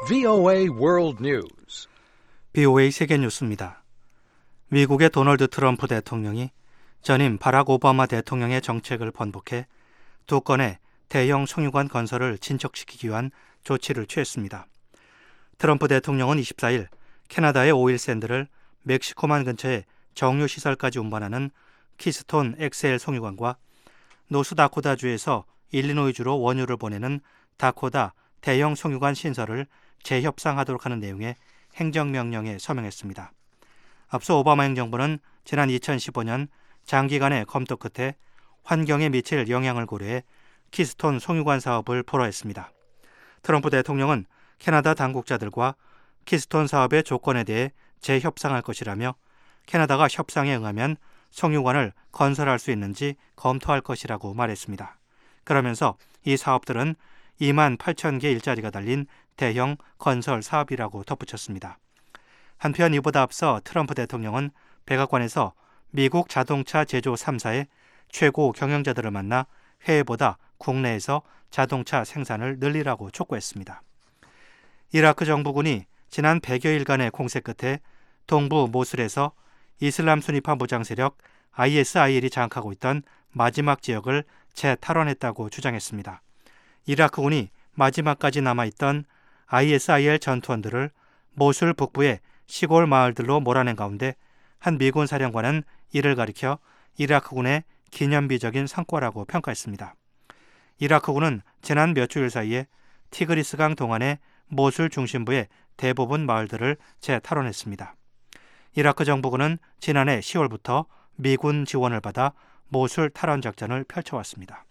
VOA World News. BOA 세계 뉴스입니다. 미국의 도널드 트럼프 대통령이 전임 바락 오바마 대통령의 정책을 번복해 두 건의 대형 송유관 건설을 진척시키기 위한 조치를 취했습니다. 트럼프 대통령은 24일 캐나다의 오일샌드를 멕시코만 근처에 정유시설까지 운반하는 키스톤 XL 송유관과 노스다코타주에서 일리노이주로 원유를 보내는 다코다 대형 송유관 신설을 재협상하도록 하는 내용의 행정명령에 서명했습니다. 앞서 오바마 행정부는 지난 2015년 장기간의 검토 끝에 환경에 미칠 영향을 고려해 키스톤 송유관 사업을 불허했습니다. 트럼프 대통령은 캐나다 당국자들과 키스톤 사업의 조건에 대해 재협상할 것이라며 캐나다가 협상에 응하면 송유관을 건설할 수 있는지 검토할 것이라고 말했습니다. 그러면서 이 사업들은 2만 8천 개 일자리가 달린 대형 건설 사업이라고 덧붙였습니다. 한편 이보다 앞서 트럼프 대통령은 백악관에서 미국 자동차 제조 3사의 최고 경영자들을 만나 해외보다 국내에서 자동차 생산을 늘리라고 촉구했습니다. 이라크 정부군이 지난 100여일간의 공세 끝에 동부 모술에서 이슬람 순위파 무장 세력 ISIL이 장악하고 있던 마지막 지역을 재탈환했다고 주장했습니다. 이라크군이 마지막까지 남아있던 ISIL 전투원들을 모술 북부의 시골 마을들로 몰아낸 가운데 한 미군 사령관은 이를 가리켜 이라크군의 기념비적인 성과라고 평가했습니다. 이라크군은 지난 몇 주일 사이에 티그리스강 동안의 모술 중심부의 대부분 마을들을 재탈환했습니다. 이라크 정부군은 지난해 10월부터 미군 지원을 받아 모술 탈환 작전을 펼쳐왔습니다.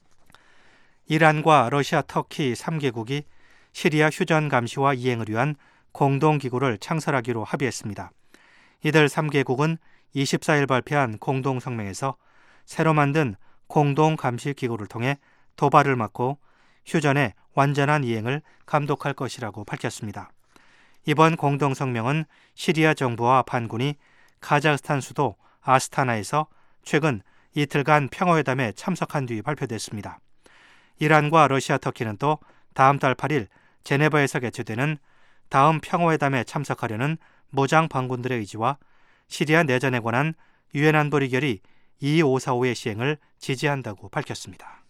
이란과 러시아, 터키 3개국이 시리아 휴전 감시와 이행을 위한 공동기구를 창설하기로 합의했습니다. 이들 3개국은 24일 발표한 공동성명에서 새로 만든 공동감시기구를 통해 도발을 막고 휴전의 완전한 이행을 감독할 것이라고 밝혔습니다. 이번 공동성명은 시리아 정부와 반군이 카자흐스탄 수도 아스타나에서 최근 이틀간 평화회담에 참석한 뒤 발표됐습니다. 이란과 러시아, 터키는 또 다음 달 8일 제네바에서 개최되는 다음 평화회담에 참석하려는 무장 반군들의 의지와 시리아 내전에 관한 유엔 안보리 결의 2545의 시행을 지지한다고 밝혔습니다.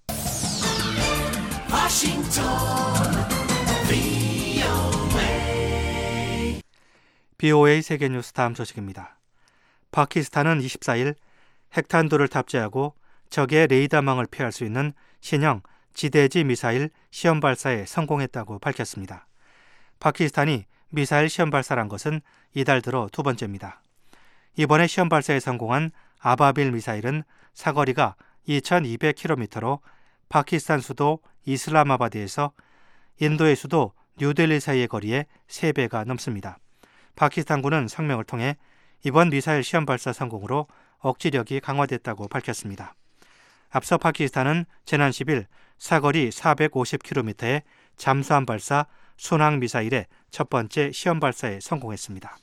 BOA 세계뉴스 다음 소식입니다. 파키스탄은 24일 핵탄두를 탑재하고 적의 레이더망을 피할 수 있는 신형 지대지 미사일 시험 발사에 성공했다고 밝혔습니다. 파키스탄이 미사일 시험 발사를 한 것은 이달 들어 두 번째입니다. 이번에 시험 발사에 성공한 아바빌 미사일은 사거리가 2200km로 파키스탄 수도 이슬라마바드에서 인도의 수도 뉴델리 사이의 거리에 3배가 넘습니다. 파키스탄군은 성명을 통해 이번 미사일 시험 발사 성공으로 억지력이 강화됐다고 밝혔습니다. 앞서 파키스탄은 지난 10일 사거리 450km의 잠수함 발사 순항 미사일의 첫 번째 시험 발사에 성공했습니다.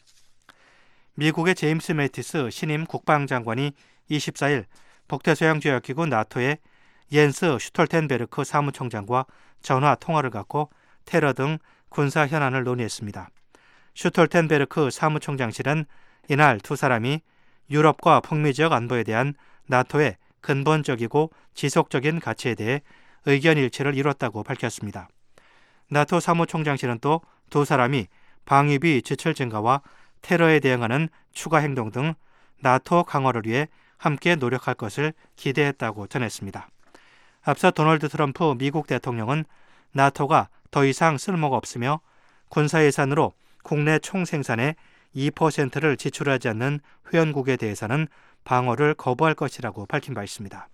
미국의 제임스 매티스 신임 국방장관이 24일 북대서양조약기구 나토의 옌스 슈톨텐베르크 사무총장과 전화 통화를 갖고 테러 등 군사 현안을 논의했습니다. 슈톨텐베르크 사무총장실은 이날 두 사람이 유럽과 북미 지역 안보에 대한 나토의 근본적이고 지속적인 가치에 대해 의견 일치를 이뤘다고 밝혔습니다. 나토 사무총장실은 또 두 사람이 방위비 지출 증가와 테러에 대응하는 추가 행동 등 나토 강화를 위해 함께 노력할 것을 기대했다고 전했습니다. 앞서 도널드 트럼프 미국 대통령은 나토가 더 이상 쓸모가 없으며 군사 예산으로 국내 총생산의 2%를 지출하지 않는 회원국에 대해서는 방어를 거부할 것이라고 밝힌 바 있습니다.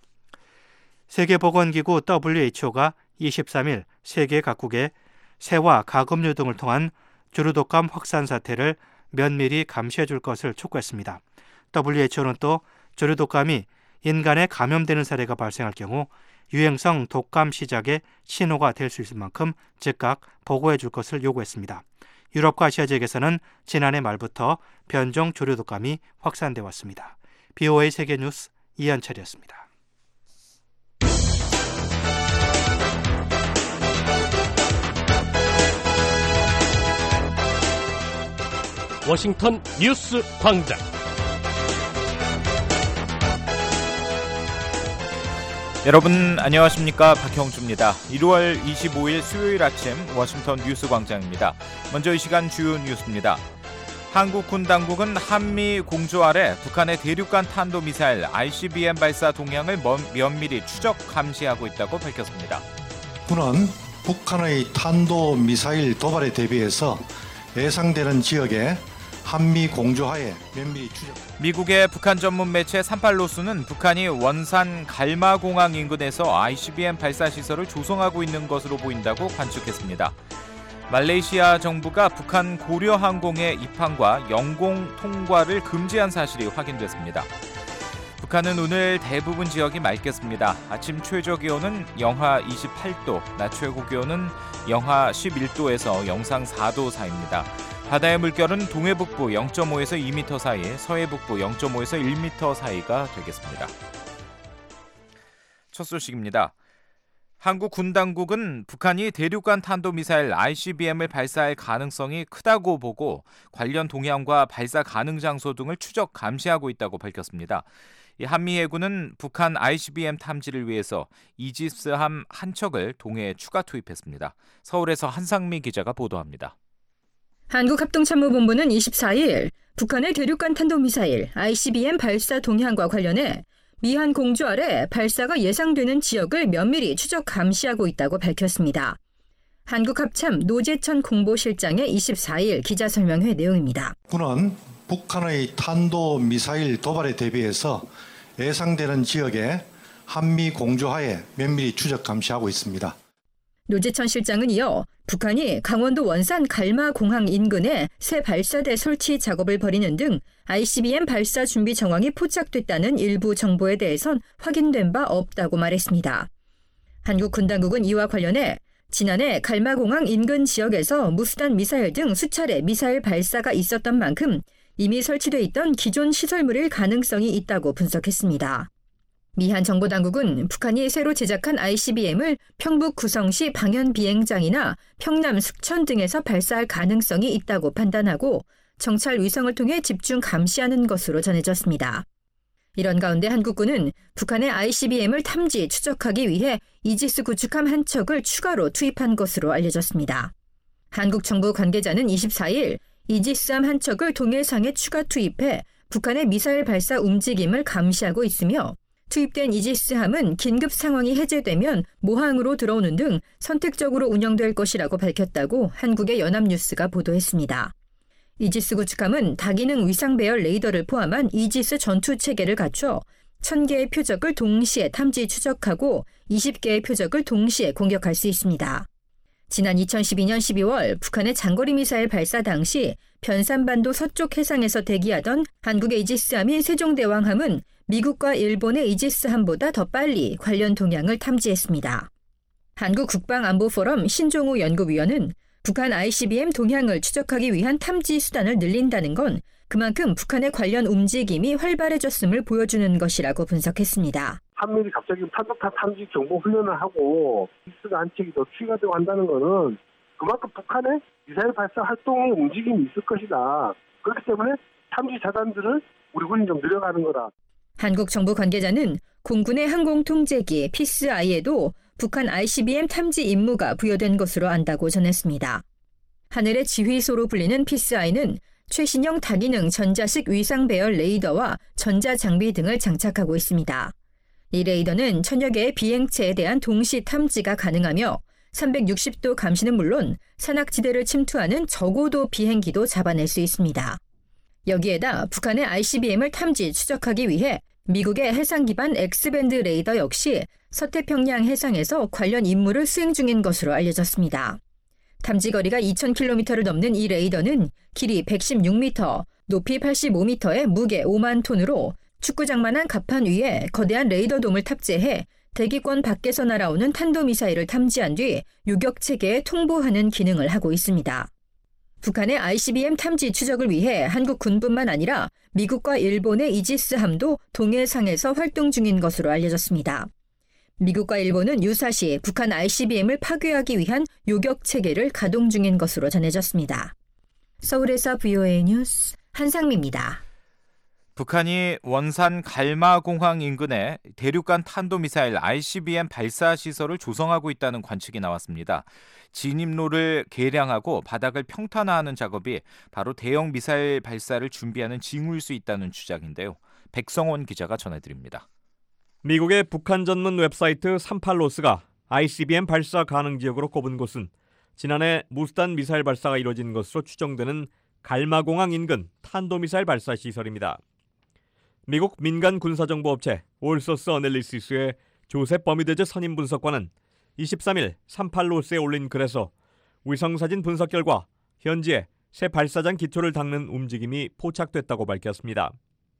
세계보건기구 WHO가 23일 세계 각국에 새와 가금류 등을 통한 주류독감 확산 사태를 면밀히 감시해 줄 것을 촉구했습니다. WHO는 또 주류독감이 인간에 감염되는 사례가 발생할 경우 유행성 독감 시작의 신호가 될 수 있을 만큼 즉각 보고해 줄 것을 요구했습니다. 유럽과 아시아 지역에서는 지난해 말부터 변종 조류독감이 확산돼 왔습니다. BOA 세계뉴스 이현철이었습니다. 워싱턴 뉴스 광장. 여러분 안녕하십니까? 박형주입니다. 1월 25일 수요일 아침 워싱턴 뉴스 광장입니다. 먼저 이 시간 주요 뉴스입니다. 한국 군 당국은 한미 공조 아래 북한의 대륙간 탄도미사일 ICBM 발사 동향을 면밀히 추적 감시하고 있다고 밝혔습니다. 군은 북한의 탄도미사일 도발에 대비해서 예상되는 지역에 한미 공조하에 면밀히 추적. 미국의 북한 전문 매체 38로스는 북한이 원산 갈마공항 인근에서 ICBM 발사 시설을 조성하고 있는 것으로 보인다고 관측했습니다. 말레이시아 정부가 북한 고려항공의 입항과 영공 통과를 금지한 사실이 확인됐습니다. 북한은 오늘 대부분 지역이 맑겠습니다. 아침 최저 기온은 영하 28도, 낮 최고 기온은 영하 11도에서 영상 4도 사이입니다. 바다의 물결은 동해북부 0.5에서 2m 사이, 서해북부 0.5에서 1m 사이가 되겠습니다. 첫 소식입니다. 한국 군 당국은 북한이 대륙간 탄도미사일 ICBM을 발사할 가능성이 크다고 보고 관련 동향과 발사 가능 장소 등을 추적 감시하고 있다고 밝혔습니다. 한미 해군은 북한 ICBM 탐지를 위해서 이지스함 한 척을 동해에 추가 투입했습니다. 서울에서 한상미 기자가 보도합니다. 한국합동참모본부는 24일 북한의 대륙간 탄도미사일 ICBM 발사 동향과 관련해 미한 공조 아래 발사가 예상되는 지역을 면밀히 추적 감시하고 있다고 밝혔습니다. 한국합참 노재천 공보실장의 24일 기자설명회 내용입니다. 군은 북한의 탄도미사일 도발에 대비해서 예상되는 지역에 한미 공조하에 면밀히 추적 감시하고 있습니다. 노재천 실장은 이어 북한이 강원도 원산 갈마공항 인근에 새 발사대 설치 작업을 벌이는 등 ICBM 발사 준비 정황이 포착됐다는 일부 정보에 대해선 확인된 바 없다고 말했습니다. 한국 군 당국은 이와 관련해 지난해 갈마공항 인근 지역에서 무수단 미사일 등 수차례 미사일 발사가 있었던 만큼 이미 설치돼 있던 기존 시설물일 가능성이 있다고 분석했습니다. 미한 정보당국은 북한이 새로 제작한 ICBM을 평북 구성시 방현 비행장이나 평남 숙천 등에서 발사할 가능성이 있다고 판단하고 정찰 위성을 통해 집중 감시하는 것으로 전해졌습니다. 이런 가운데 한국군은 북한의 ICBM을 탐지, 추적하기 위해 이지스 구축함 한 척을 추가로 투입한 것으로 알려졌습니다. 한국 정부 관계자는 24일 이지스함 한 척을 동해상에 추가 투입해 북한의 미사일 발사 움직임을 감시하고 있으며 투입된 이지스함은 긴급 상황이 해제되면 모항으로 들어오는 등 선택적으로 운영될 것이라고 밝혔다고 한국의 연합뉴스가 보도했습니다. 이지스 구축함은 다기능 위상 배열 레이더를 포함한 이지스 전투 체계를 갖춰 1000개의 표적을 동시에 탐지 추적하고 20개의 표적을 동시에 공격할 수 있습니다. 지난 2012년 12월 북한의 장거리 미사일 발사 당시 변산반도 서쪽 해상에서 대기하던 한국의 이지스함인 세종대왕함은 미국과 일본의 이지스함보다 더 빨리 관련 동향을 탐지했습니다. 한국국방안보포럼 신종우 연구위원은 북한 ICBM 동향을 추적하기 위한 탐지 수단을 늘린다는 건 그만큼 북한의 관련 움직임이 활발해졌음을 보여주는 것이라고 분석했습니다. 한미이 갑자기 탄도탄 탐지 정보 훈련을 하고 이지스가 한 척이 더 추가되고 한다는 것은 그만큼 북한의 미사일 발사 활동의 움직임이 있을 것이다. 그렇기 때문에 탐지 자단들을 우리 군이 좀 늘려가는 거다. 한국 정부 관계자는 공군의 항공통제기 피스아이에도 북한 ICBM 탐지 임무가 부여된 것으로 안다고 전했습니다. 하늘의 지휘소로 불리는 피스아이는 최신형 다기능 전자식 위상 배열 레이더와 전자장비 등을 장착하고 있습니다. 이 레이더는 천여 개의 비행체에 대한 동시 탐지가 가능하며 360도 감시는 물론 산악지대를 침투하는 저고도 비행기도 잡아낼 수 있습니다. 여기에다 북한의 ICBM을 탐지 추적하기 위해 미국의 해상 기반 X밴드 레이더 역시 서태평양 해상에서 관련 임무를 수행 중인 것으로 알려졌습니다. 탐지거리가 2,000km를 넘는 이 레이더는 길이 116m, 높이 85m에 무게 5만 톤으로 축구장만한 갑판 위에 거대한 레이더돔을 탑재해 대기권 밖에서 날아오는 탄도미사일을 탐지한 뒤 요격체계에 통보하는 기능을 하고 있습니다. 북한의 ICBM 탐지 추적을 위해 한국 군뿐만 아니라 미국과 일본의 이지스함도 동해상에서 활동 중인 것으로 알려졌습니다. 미국과 일본은 유사시 북한 ICBM을 파괴하기 위한 요격 체계를 가동 중인 것으로 전해졌습니다. 서울에서 VOA 뉴스 한상미입니다. 북한이 원산 갈마공항 인근에 대륙간 탄도미사일 ICBM 발사 시설을 조성하고 있다는 관측이 나왔습니다. 진입로를 개량하고 바닥을 평탄화하는 작업이 바로 대형 미사일 발사를 준비하는 징후일 수 있다는 주장인데요. 백성원 기자가 전해드립니다. 미국의 북한 전문 웹사이트 38로스가 ICBM 발사 가능 지역으로 꼽은 곳은 지난해 무스탄 미사일 발사가 이뤄진 것으로 추정되는 갈마공항 인근 탄도미사일 발사 시설입니다. 미국 민간 군사정보업체 올소스 어널리시스의 조셉 버미데즈 선임 분석관은 23일 38로스에 올린 글에서 위성사진 분석 결과 현지에 새 발사장 기초를 닦는 움직임이 포착됐다고 밝혔습니다.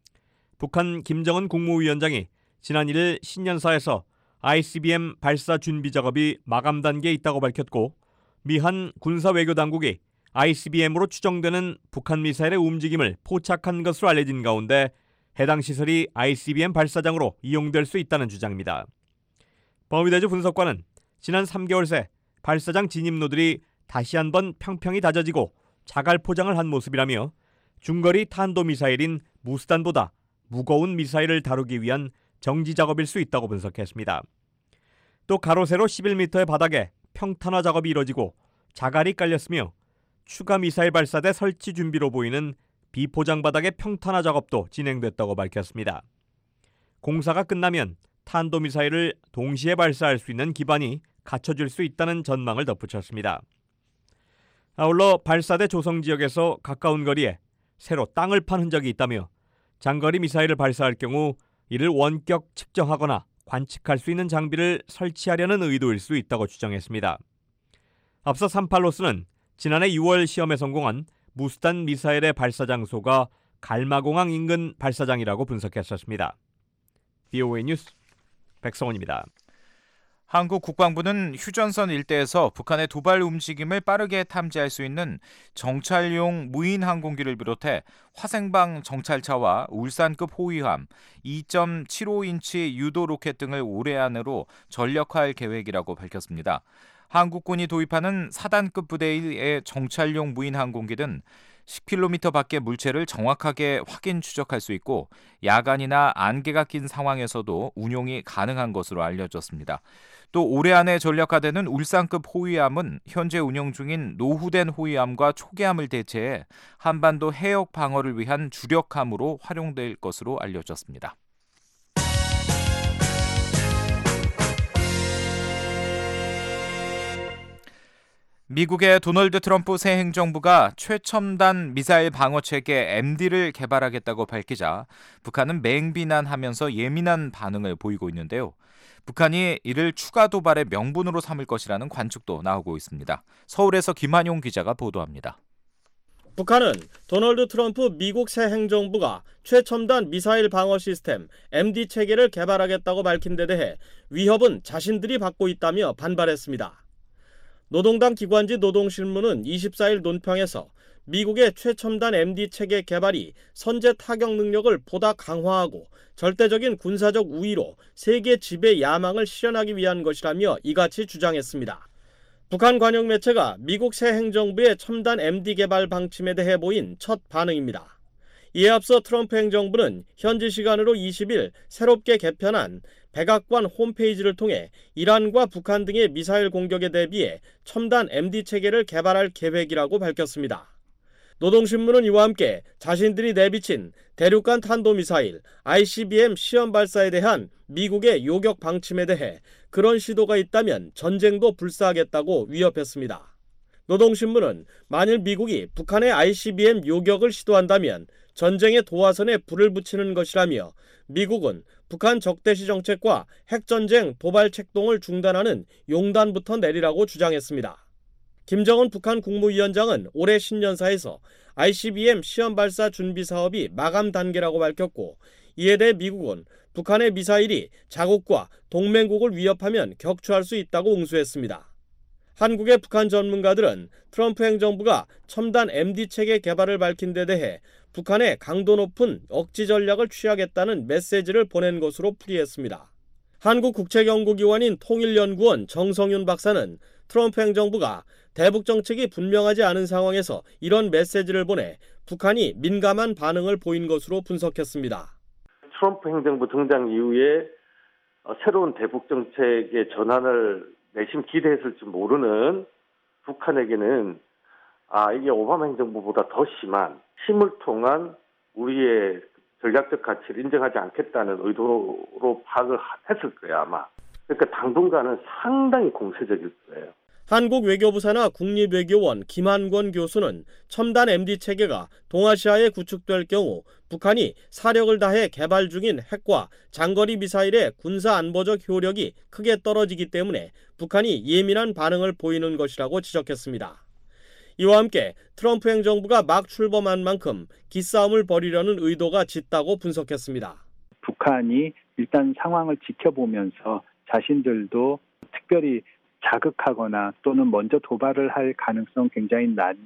북한 김정은 국무위원장이 지난 1일 신년사에서 ICBM 발사 준비 작업이 마감 단계에 있다고 밝혔고 미한 군사외교당국이 ICBM으로 추정되는 북한 미사일의 움직임을 포착한 것으로 알려진 가운데 해당 시설이 ICBM 발사장으로 이용될 수 있다는 주장입니다. 버미데즈 분석관은 지난 3개월 새 발사장 진입로들이 다시 한번 평평히 다져지고 자갈 포장을 한 모습이라며 중거리 탄도미사일인 무스탄보다 무거운 미사일을 다루기 위한 정지 작업일 수 있다고 분석했습니다. 또 가로 세로 11m의 바닥에 평탄화 작업이 이뤄지고 자갈이 깔렸으며 추가 미사일 발사대 설치 준비로 보이는 비포장 바닥의 평탄화 작업도 진행됐다고 밝혔습니다. 공사가 끝나면 탄도미사일을 동시에 발사할 수 있는 기반이 갖춰질 수 있다는 전망을 덧붙였습니다. 아울러 발사대 조성 지역에서 가까운 거리에 새로 땅을 판 흔적이 있다며 장거리 미사일을 발사할 경우 이를 원격 측정하거나 관측할 수 있는 장비를 설치하려는 의도일 수 있다고 주장했습니다. 앞서 38로스는 지난해 6월 시험에 성공한 무스탄 미사일의 발사 장소가 갈마공항 인근 발사장이라고 분석했었습니다. VOA 뉴스 백성원입니다. 한국 국방부는 휴전선 일대에서 북한의 도발 움직임을 빠르게 탐지할 수 있는 정찰용 무인 항공기를 비롯해 화생방 정찰차와 울산급 호위함, 2.75인치 유도 로켓 등을 올해 안으로 전력화할 계획이라고 밝혔습니다. 한국군이 도입하는 4단급 부대의 정찰용 무인 항공기는 10km 밖의 물체를 정확하게 확인 추적할 수 있고 야간이나 안개가 낀 상황에서도 운용이 가능한 것으로 알려졌습니다. 또 올해 안에 전력화되는 울산급 호위함은 현재 운용 중인 노후된 호위함과 초계함을 대체해 한반도 해역 방어를 위한 주력함으로 활용될 것으로 알려졌습니다. 미국의 도널드 트럼프 새 행정부가 최첨단 미사일 방어체계 MD를 개발하겠다고 밝히자 북한은 맹비난하면서 예민한 반응을 보이고 있는데요. 북한이 이를 추가 도발의 명분으로 삼을 것이라는 관측도 나오고 있습니다. 서울에서 김한용 기자가 보도합니다. 북한은 도널드 트럼프 미국 새 행정부가 최첨단 미사일 방어 시스템 MD 체계를 개발하겠다고 밝힌 데 대해 위협은 자신들이 받고 있다며 반발했습니다. 노동당 기관지 노동신문은 24일 논평에서 미국의 최첨단 MD 체계 개발이 선제 타격 능력을 보다 강화하고 절대적인 군사적 우위로 세계 지배 야망을 실현하기 위한 것이라며 이같이 주장했습니다. 북한 관영 매체가 미국 새 행정부의 첨단 MD 개발 방침에 대해 보인 첫 반응입니다. 이에 앞서 트럼프 행정부는 현지 시간으로 20일 새롭게 개편한 백악관 홈페이지를 통해 이란과 북한 등의 미사일 공격에 대비해 첨단 MD 체계를 개발할 계획이라고 밝혔습니다. 노동신문은 이와 함께 자신들이 내비친 대륙간 탄도미사일 ICBM 시험 발사에 대한 미국의 요격 방침에 대해 그런 시도가 있다면 전쟁도 불사하겠다고 위협했습니다. 노동신문은 만일 미국이 북한의 ICBM 요격을 시도한다면 전쟁의 도화선에 불을 붙이는 것이라며 미국은 북한 적대시 정책과 핵전쟁 도발 책동을 중단하는 용단부터 내리라고 주장했습니다. 김정은 북한 국무위원장은 올해 신년사에서 ICBM 시험 발사 준비 사업이 마감 단계라고 밝혔고 이에 대해 미국은 북한의 미사일이 자국과 동맹국을 위협하면 격추할 수 있다고 응수했습니다. 한국의 북한 전문가들은 트럼프 행정부가 첨단 MD 체계 개발을 밝힌 데 대해 북한의 강도 높은 억지 전략을 취하겠다는 메시지를 보낸 것으로 풀이했습니다. 한국국책연구기관인 통일연구원 정성윤 박사는 트럼프 행정부가 대북 정책이 분명하지 않은 상황에서 이런 메시지를 보내 북한이 민감한 반응을 보인 것으로 분석했습니다. 트럼프 행정부 등장 이후에 새로운 대북 정책의 전환을 내심 기대했을지 모르는 북한에게는 이게 오바마 행정부보다 더 심한 힘을 통한 우리의 전략적 가치를 인정하지 않겠다는 의도로 파악을 했을 거예요, 아마. 그러니까 당분간은 상당히 공세적일 거예요. 한국 외교부 산하 국립외교원 김한권 교수는 첨단 MD 체계가 동아시아에 구축될 경우 북한이 사력을 다해 개발 중인 핵과 장거리 미사일의 군사 안보적 효력이 크게 떨어지기 때문에 북한이 예민한 반응을 보이는 것이라고 지적했습니다. 이와 함께 트럼프 행정부가 막 출범한 만큼 기싸움을 벌이려는 의도가 짙다고 분석했습니다. 북한이 일단 상황을 지켜보면서 자신들도 특별히 자극하거나 또는 먼저 도발을 할 가능성 굉장히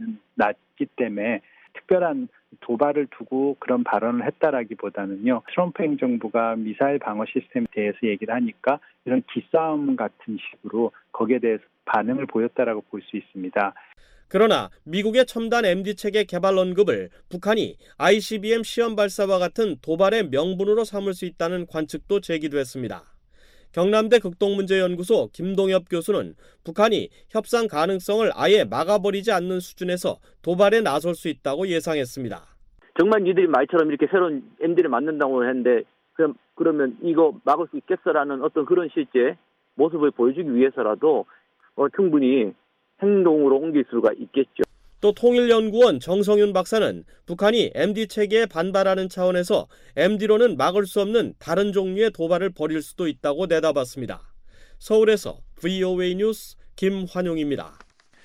낮기 때문에 특별한 도발을 두고 그런 발언을 했다라기보다는요. 트럼프 행정부가 미사일 방어 시스템에 대해서 얘기를 하니까 이런 기싸움 같은 식으로 거기에 대해서 반응을 보였다라고 볼 수 있습니다. 그러나 미국의 첨단 MD 체계 개발 언급을 북한이 ICBM 시험 발사와 같은 도발의 명분으로 삼을 수 있다는 관측도 제기됐습니다. 경남대 극동문제연구소 김동엽 교수는 북한이 협상 가능성을 아예 막아버리지 않는 수준에서 도발에 나설 수 있다고 예상했습니다. 정말 니들이 말처럼 이렇게 새로운 MD를 만든다고 했는데 그러면 이거 막을 수 있겠어라는 어떤 그런 실제 모습을 보여주기 위해서라도 충분히 행동으로 옮길 수가 있겠죠. 또 통일연구원 정성윤 박사는 북한이 MD 체계에 반발하는 차원에서 MD로는 막을 수 없는 다른 종류의 도발을 벌일 수도 있다고 내다봤습니다. 서울에서 VOA 뉴스 김환용입니다.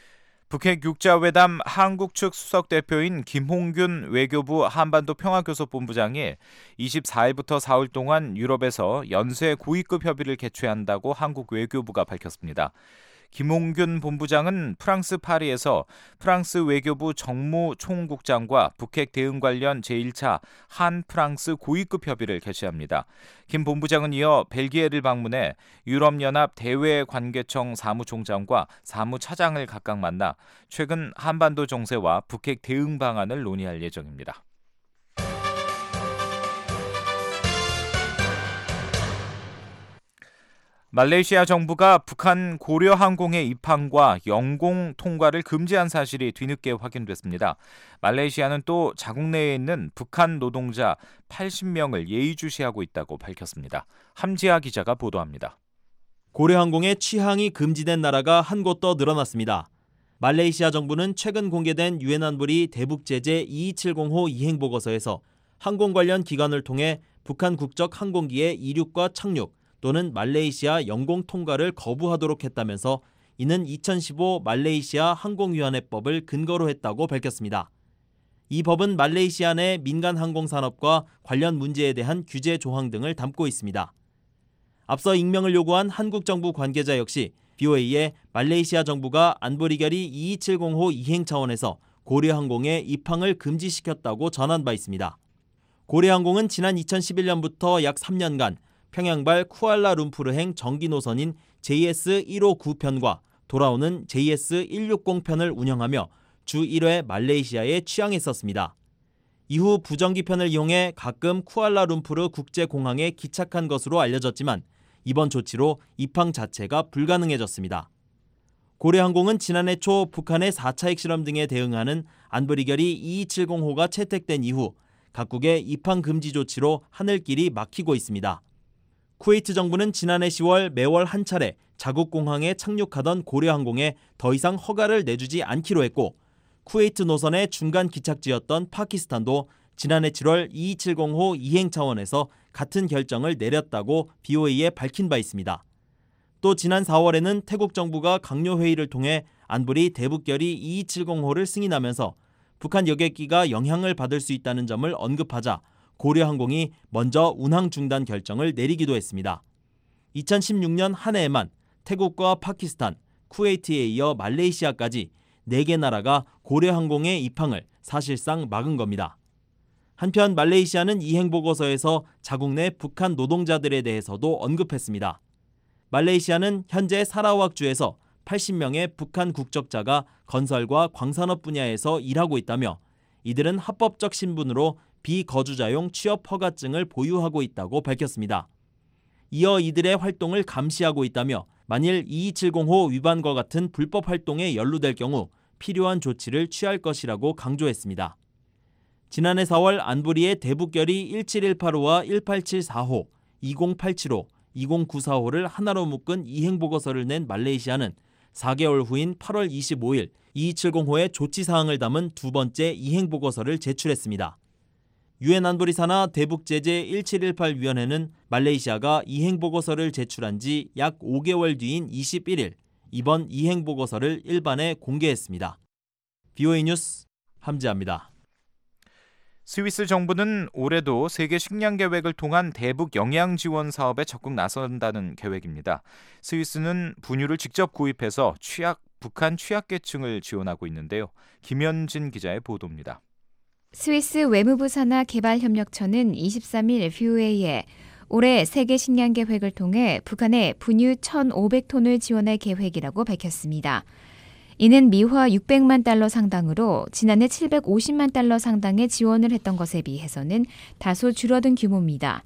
북핵 육자회담 한국 측 수석 대표인 김홍균 외교부 한반도 평화교섭본부장이 24일부터 4월 동안 유럽에서 연쇄 고위급 협의를 개최한다고 한국 외교부가 밝혔습니다. 김홍균 본부장은 프랑스 파리에서 프랑스 외교부 정무총국장과 북핵 대응 관련 제1차 한-프랑스 고위급 협의를 개최합니다. 김 본부장은 이어 벨기에를 방문해 유럽연합 대외관계청 사무총장과 사무차장을 각각 만나 최근 한반도 정세와 북핵 대응 방안을 논의할 예정입니다. 말레이시아 정부가 북한 고려항공의 입항과 영공 통과를 금지한 사실이 뒤늦게 확인됐습니다. 말레이시아는 또 자국 내에 있는 북한 노동자 80명을 예의주시하고 있다고 밝혔습니다. 함지아 기자가 보도합니다. 고려항공의 취항이 금지된 나라가 한 곳 더 늘어났습니다. 말레이시아 정부는 최근 공개된 유엔 안보리 대북제재 2270호 이행보고서에서 항공 관련 기관을 통해 북한 국적 항공기의 이륙과 착륙 또는 말레이시아 영공 통과를 거부하도록 했다면서 이는 2015 말레이시아 항공위원회법을 근거로 했다고 밝혔습니다. 이 법은 말레이시아 내 민간 항공산업과 관련 문제에 대한 규제 조항 등을 담고 있습니다. 앞서 익명을 요구한 한국 정부 관계자 역시 BOA에 말레이시아 정부가 안보리결의 2270호 이행 차원에서 고려항공의 입항을 금지시켰다고 전한 바 있습니다. 고려항공은 지난 2011년부터 약 3년간 평양발 쿠알라룸푸르행 정기 노선인 JS159편과 돌아오는 JS160편을 운영하며 주 1회 말레이시아에 취항했었습니다. 이후 부정기편을 이용해 가끔 쿠알라룸푸르 국제공항에 기착한 것으로 알려졌지만 이번 조치로 입항 자체가 불가능해졌습니다. 고려항공은 지난해 초 북한의 4차 핵실험 등에 대응하는 안보리결의 2270호가 채택된 이후 각국의 입항 금지 조치로 하늘길이 막히고 있습니다. 쿠웨이트 정부는 지난해 10월 매월 한 차례 자국 공항에 착륙하던 고려항공에 더 이상 허가를 내주지 않기로 했고 쿠웨이트 노선의 중간 기착지였던 파키스탄도 지난해 7월 2270호 이행 차원에서 같은 결정을 내렸다고 BOA에 밝힌 바 있습니다. 또 지난 4월에는 태국 정부가 강요회의를 통해 안보리 대북결의 2270호를 승인하면서 북한 여객기가 영향을 받을 수 있다는 점을 언급하자 고려항공이 먼저 운항 중단 결정을 내리기도 했습니다. 2016년 한 해에만 태국과 파키스탄, 쿠웨이트에 이어 말레이시아까지 4개 나라가 고려항공의 입항을 사실상 막은 겁니다. 한편 말레이시아는 이행보고서에서 자국 내 북한 노동자들에 대해서도 언급했습니다. 말레이시아는 현재 사라왁주에서 80명의 북한 국적자가 건설과 광산업 분야에서 일하고 있다며 이들은 합법적 신분으로 비거주자용 취업 허가증을 보유하고 있다고 밝혔습니다. 이어 이들의 활동을 감시하고 있다며 만일 2270호 위반과 같은 불법 활동에 연루될 경우 필요한 조치를 취할 것이라고 강조했습니다. 지난해 4월 안부리의 대북결의 17185와 1874호, 2087호, 2094호를 하나로 묶은 이행보고서를 낸 말레이시아는 4개월 후인 8월 25일 2270호의 조치사항을 담은 두 번째 이행보고서를 제출했습니다. 유엔 안보리 산하 대북제재 1718위원회는 말레이시아가 이행보고서를 제출한 지 약 5개월 뒤인 21일 이번 이행보고서를 일반에 공개했습니다. BOA 뉴스 함지아입니다. 스위스 정부는 올해도 세계 식량 계획을 통한 대북 영양 지원 사업에 적극 나선다는 계획입니다. 스위스는 분유를 직접 구입해서 북한 취약계층을 지원하고 있는데요. 김현진 기자의 보도입니다. 스위스 외무부 산하 개발협력처는 23일 BOA에 올해 세계 식량 계획을 통해 북한에 분유 1,500톤을 지원할 계획이라고 밝혔습니다. 이는 미화 600만 달러 상당으로 지난해 750만 달러 상당의 지원을 했던 것에 비해서는 다소 줄어든 규모입니다.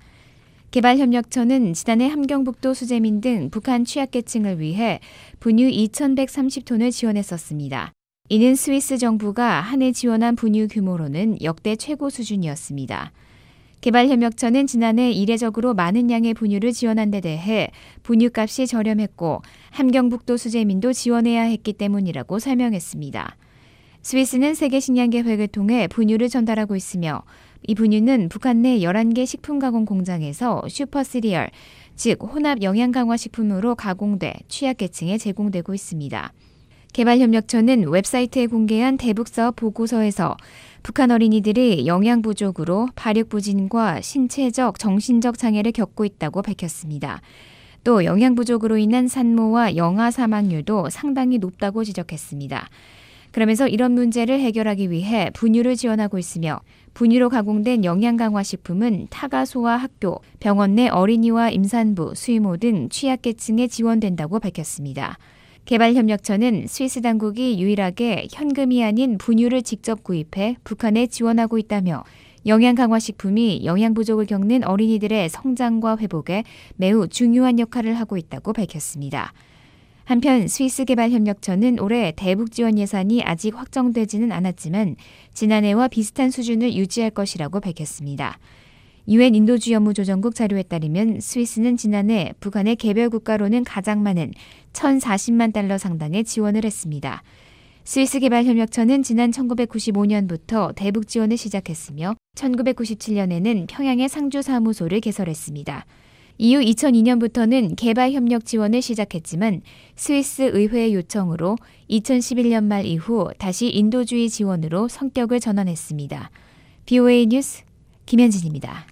개발협력처는 지난해 함경북도 수재민 등 북한 취약계층을 위해 분유 2,130톤을 지원했었습니다. 이는 스위스 정부가 한 해 지원한 분유 규모로는 역대 최고 수준이었습니다. 개발협력처는 지난해 이례적으로 많은 양의 분유를 지원한 데 대해 분유값이 저렴했고 함경북도 수재민도 지원해야 했기 때문이라고 설명했습니다. 스위스는 세계 식량 계획을 통해 분유를 전달하고 있으며 이 분유는 북한 내 11개 식품 가공 공장에서 슈퍼 시리얼, 즉 혼합 영양 강화 식품으로 가공돼 취약계층에 제공되고 있습니다. 개발협력처는 웹사이트에 공개한 대북사업 보고서에서 북한 어린이들이 영양 부족으로 발육 부진과 신체적, 정신적 장애를 겪고 있다고 밝혔습니다. 또 영양 부족으로 인한 산모와 영아 사망률도 상당히 높다고 지적했습니다. 그러면서 이런 문제를 해결하기 위해 분유를 지원하고 있으며 분유로 가공된 영양 강화 식품은 타가소와 학교, 병원 내 어린이와 임산부, 수의모 등 취약계층에 지원된다고 밝혔습니다. 개발협력처는 스위스 당국이 유일하게 현금이 아닌 분유를 직접 구입해 북한에 지원하고 있다며 영양 강화 식품이 영양 부족을 겪는 어린이들의 성장과 회복에 매우 중요한 역할을 하고 있다고 밝혔습니다. 한편 스위스 개발협력처는 올해 대북 지원 예산이 아직 확정되지는 않았지만 지난해와 비슷한 수준을 유지할 것이라고 밝혔습니다. 유엔 인도주의 업무조정국 자료에 따르면 스위스는 지난해 북한의 개별 국가로는 가장 많은 1,040만 달러 상당의 지원을 했습니다. 스위스 개발협력처는 지난 1995년부터 대북 지원을 시작했으며 1997년에는 평양의 상주사무소를 개설했습니다. 이후 2002년부터는 개발협력 지원을 시작했지만 스위스 의회의 요청으로 2011년 말 이후 다시 인도주의 지원으로 성격을 전환했습니다. BOA 뉴스 김현진입니다.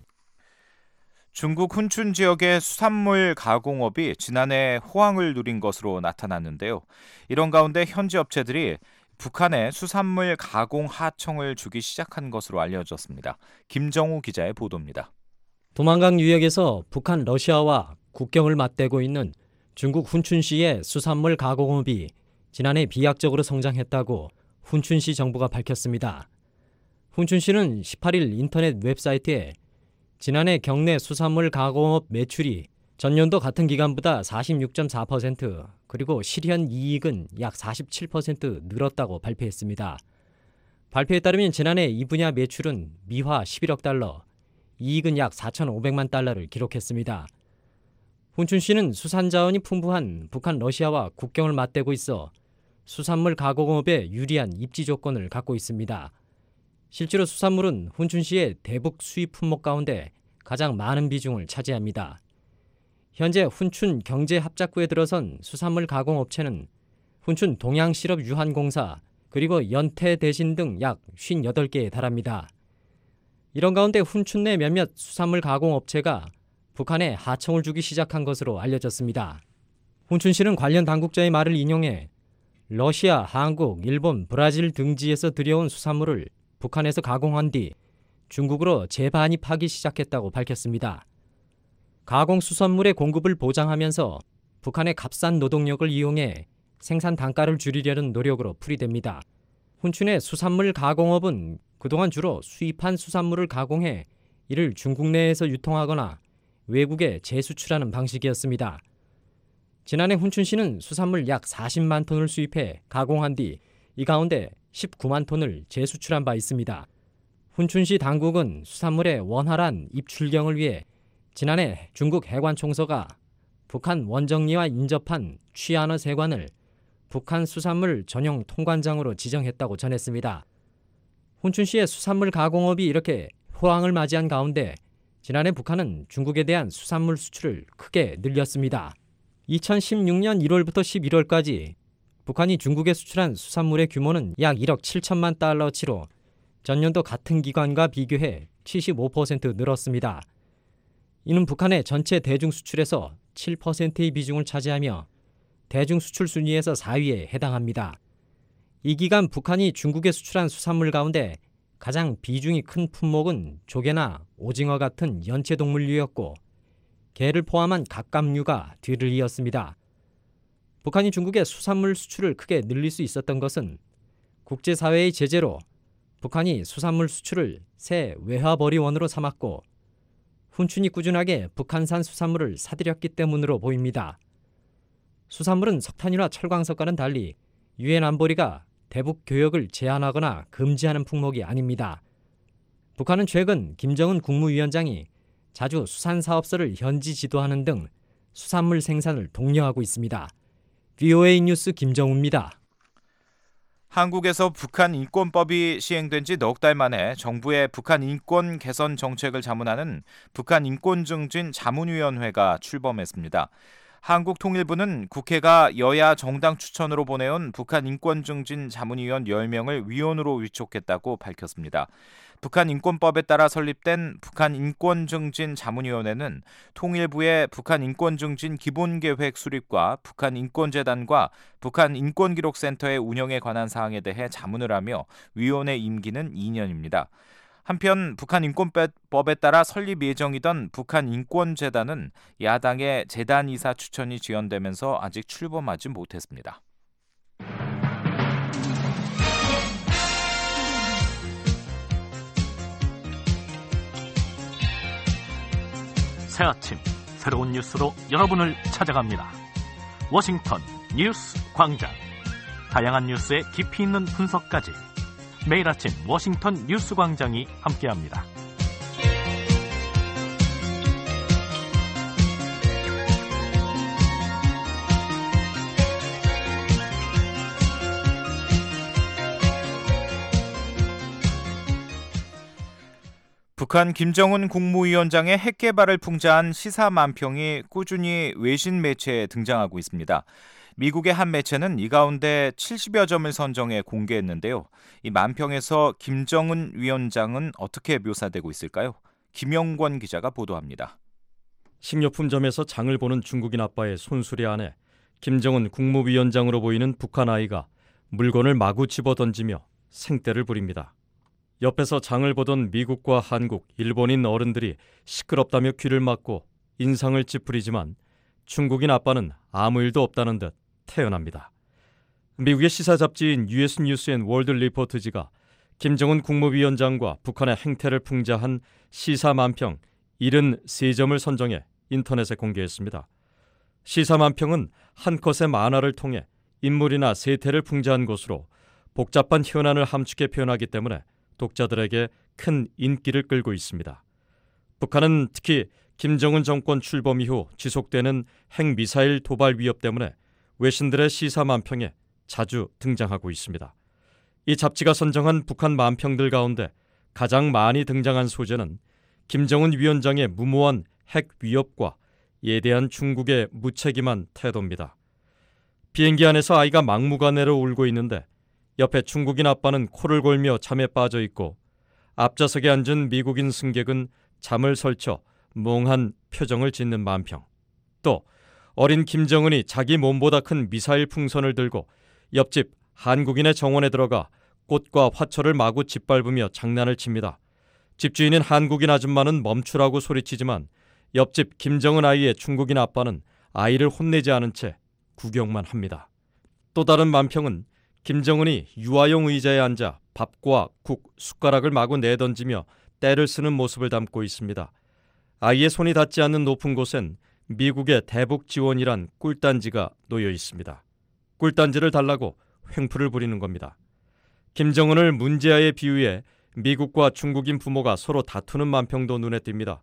중국 훈춘 지역의 수산물 가공업이 지난해 호황을 누린 것으로 나타났는데요. 이런 가운데 현지 업체들이 북한에 수산물 가공 하청을 주기 시작한 것으로 알려졌습니다. 김정우 기자의 보도입니다. 도만강 유역에서 북한 러시아와 국경을 맞대고 있는 중국 훈춘시의 수산물 가공업이 지난해 비약적으로 성장했다고 훈춘시 정부가 밝혔습니다. 훈춘시는 18일 인터넷 웹사이트에 지난해 경내 수산물 가공업 매출이 전년도 같은 기간보다 46.4% 그리고 실현 이익은 약 47% 늘었다고 발표했습니다. 발표에 따르면 지난해 이 분야 매출은 미화 11억 달러, 이익은 약 4,500만 달러를 기록했습니다. 훈춘시는 수산자원이 풍부한 북한 러시아와 국경을 맞대고 있어 수산물 가공업에 유리한 입지 조건을 갖고 있습니다. 실제로 수산물은 훈춘시의 대북 수입 품목 가운데 가장 많은 비중을 차지합니다. 현재 훈춘 경제합작구에 들어선 수산물 가공업체는 훈춘 동양실업유한공사 그리고 연태대신 등 약 58개에 달합니다. 이런 가운데 훈춘 내 몇몇 수산물 가공업체가 북한에 하청을 주기 시작한 것으로 알려졌습니다. 훈춘시는 관련 당국자의 말을 인용해 러시아, 한국, 일본, 브라질 등지에서 들여온 수산물을 북한에서 가공한 뒤 중국으로 재반입하기 시작했다고 밝혔습니다. 가공 수산물의 공급을 보장하면서 북한의 값싼 노동력을 이용해 생산 단가를 줄이려는 노력으로 풀이됩니다. 훈춘의 수산물 가공업은 그동안 주로 수입한 수산물을 가공해 이를 중국 내에서 유통하거나 외국에 재수출하는 방식이었습니다. 지난해 훈춘시는 수산물 약 40만 톤을 수입해 가공한 뒤 이 가운데 19만 톤을 재수출한 바 있습니다. 훈춘시 당국은 수산물의 원활한 입출경을 위해 지난해 중국 해관총서가 북한 원정리와 인접한 취안어 세관을 북한 수산물 전용 통관장으로 지정했다고 전했습니다. 훈춘시의 수산물 가공업이 이렇게 호황을 맞이한 가운데 지난해 북한은 중국에 대한 수산물 수출을 크게 늘렸습니다. 2016년 1월부터 11월까지 북한이 중국에 수출한 수산물의 규모는 약 1억 7천만 달러치로 전년도 같은 기간과 비교해 75% 늘었습니다. 이는 북한의 전체 대중 수출에서 7%의 비중을 차지하며 대중 수출 순위에서 4위에 해당합니다. 이 기간 북한이 중국에 수출한 수산물 가운데 가장 비중이 큰 품목은 조개나 오징어 같은 연체동물류였고 게를 포함한 갑각류가 뒤를 이었습니다. 북한이 중국의 수산물 수출을 크게 늘릴 수 있었던 것은 국제사회의 제재로 북한이 수산물 수출을 새 외화벌이원으로 삼았고 훈춘이 꾸준하게 북한산 수산물을 사들였기 때문으로 보입니다. 수산물은 석탄이나 철광석과는 달리 유엔 안보리가 대북 교역을 제한하거나 금지하는 품목이 아닙니다. 북한은 최근 김정은 국무위원장이 자주 수산사업소를 현지 지도하는 등 수산물 생산을 독려하고 있습니다. VOA 뉴스 김정우입니다. 한국에서 북한 인권법이 시행된 지 넉 달 만에 정부의 북한 인권 개선 정책을 자문하는 북한 인권증진 자문위원회가 출범했습니다. 한국통일부는 국회가 여야 정당 추천으로 보내온 북한 인권증진 자문위원 10명을 위원으로 위촉했다고 밝혔습니다. 북한 인권법에 따라 설립된 북한 인권증진 자문위원회는 통일부의 북한 인권증진 기본계획 수립과 북한 인권재단과 북한 인권기록센터의 운영에 관한 사항에 대해 자문을 하며 위원회 임기는 2년입니다. 한편 북한 인권법에 따라 설립 예정이던 북한 인권재단은 야당의 재단이사 추천이 지연되면서 아직 출범하지 못했습니다. 새 아침 새로운 뉴스로 여러분을 찾아갑니다. 워싱턴 뉴스 광장. 다양한 뉴스의 깊이 있는 분석까지 매일 아침 워싱턴 뉴스 광장이 함께합니다. 북한 김정은 국무위원장의 핵 개발을 풍자한 시사 만평이 꾸준히 외신 매체에 등장하고 있습니다. 미국의 한 매체는 이 가운데 70여 점을 선정해 공개했는데요. 이 만평에서 김정은 위원장은 어떻게 묘사되고 있을까요? 김영권 기자가 보도합니다. 식료품점에서 장을 보는 중국인 아빠의 손수레 안에 김정은 국무위원장으로 보이는 북한 아이가 물건을 마구 집어던지며 생떼를 부립니다. 옆에서 장을 보던 미국과 한국, 일본인 어른들이 시끄럽다며 귀를 막고 인상을 찌푸리지만 중국인 아빠는 아무 일도 없다는 듯 태연합니다. 미국의 시사 잡지인 US 뉴스 앤 월드 리포트지가 김정은 국무위원장과 북한의 행태를 풍자한 시사 만평 73점을 선정해 인터넷에 공개했습니다. 시사 만평은 한 컷의 만화를 통해 인물이나 세태를 풍자한 것으로 복잡한 현안을 함축해 표현하기 때문에 독자들에게 큰 인기를 끌고 있습니다. 북한은 특히 김정은 정권 출범 이후 지속되는 핵미사일 도발 위협 때문에 외신들의 시사 만평에 자주 등장하고 있습니다. 이 잡지가 선정한 북한 만평들 가운데 가장 많이 등장한 소재는 김정은 위원장의 무모한 핵 위협과 이에 대한 중국의 무책임한 태도입니다. 비행기 안에서 아이가 막무가내로 울고 있는데 옆에 중국인 아빠는 코를 골며 잠에 빠져 있고 앞좌석에 앉은 미국인 승객은 잠을 설쳐 멍한 표정을 짓는 만평. 또 어린 김정은이 자기 몸보다 큰 미사일 풍선을 들고 옆집 한국인의 정원에 들어가 꽃과 화초를 마구 짓밟으며 장난을 칩니다. 집주인인 한국인 아줌마는 멈추라고 소리치지만 옆집 김정은 아이의 중국인 아빠는 아이를 혼내지 않은 채 구경만 합니다. 또 다른 만평은 김정은이 유아용 의자에 앉아 밥과 국, 숟가락을 마구 내던지며 떼를 쓰는 모습을 담고 있습니다. 아이의 손이 닿지 않는 높은 곳엔 미국의 대북 지원이란 꿀단지가 놓여 있습니다. 꿀단지를 달라고 횡포를 부리는 겁니다. 김정은을 문제아에 비유해 미국과 중국인 부모가 서로 다투는 만평도 눈에 띕니다.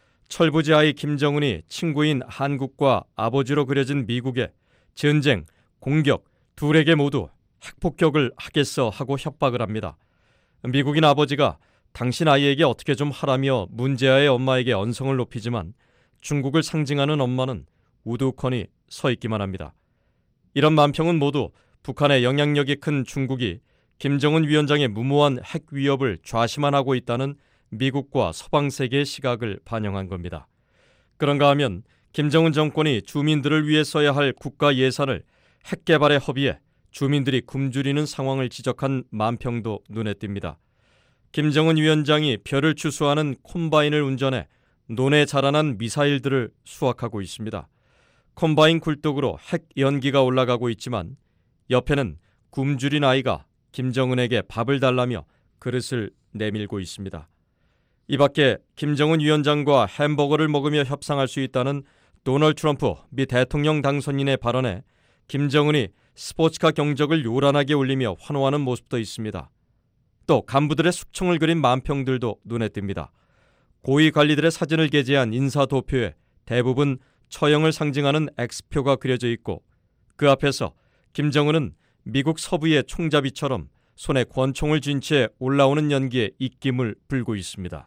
철부지 아이 김정은이 친구인 한국과 아버지로 그려진 미국에 전쟁, 공격 둘에게 모두 핵폭격을 하겠어 하고 협박을 합니다. 미국인 아버지가 당신 아이에게 어떻게 좀 하라며 문제아의 엄마에게 언성을 높이지만 중국을 상징하는 엄마는 우두커니 서 있기만 합니다. 이런 만평은 모두 북한의 영향력이 큰 중국이 김정은 위원장의 무모한 핵 위협을 좌시만하고 있다는 미국과 서방 세계의 시각을 반영한 겁니다. 그런가 하면 김정은 정권이 주민들을 위해 써야 할 국가 예산을 핵 개발에 허비해 주민들이 굶주리는 상황을 지적한 만평도 눈에 띕니다. 김정은 위원장이 별을 추수하는 콤바인을 운전해 논에 자라난 미사일들을 수확하고 있습니다. 콤바인 굴뚝으로 핵 연기가 올라가고 있지만 옆에는 굶주린 아이가 김정은에게 밥을 달라며 그릇을 내밀고 있습니다. 이 밖에 김정은 위원장과 햄버거를 먹으며 협상할 수 있다는 도널드 트럼프 미 대통령 당선인의 발언에 김정은이 스포츠카 경적을 요란하게 울리며 환호하는 모습도 있습니다. 또 간부들의 숙청을 그린 만평들도 눈에 띕니다. 고위 관리들의 사진을 게재한 인사도표에 대부분 처형을 상징하는 X표가 그려져 있고 그 앞에서 김정은은 미국 서부의 총잡이처럼 손에 권총을 쥔 채 올라오는 연기에 입김을 불고 있습니다.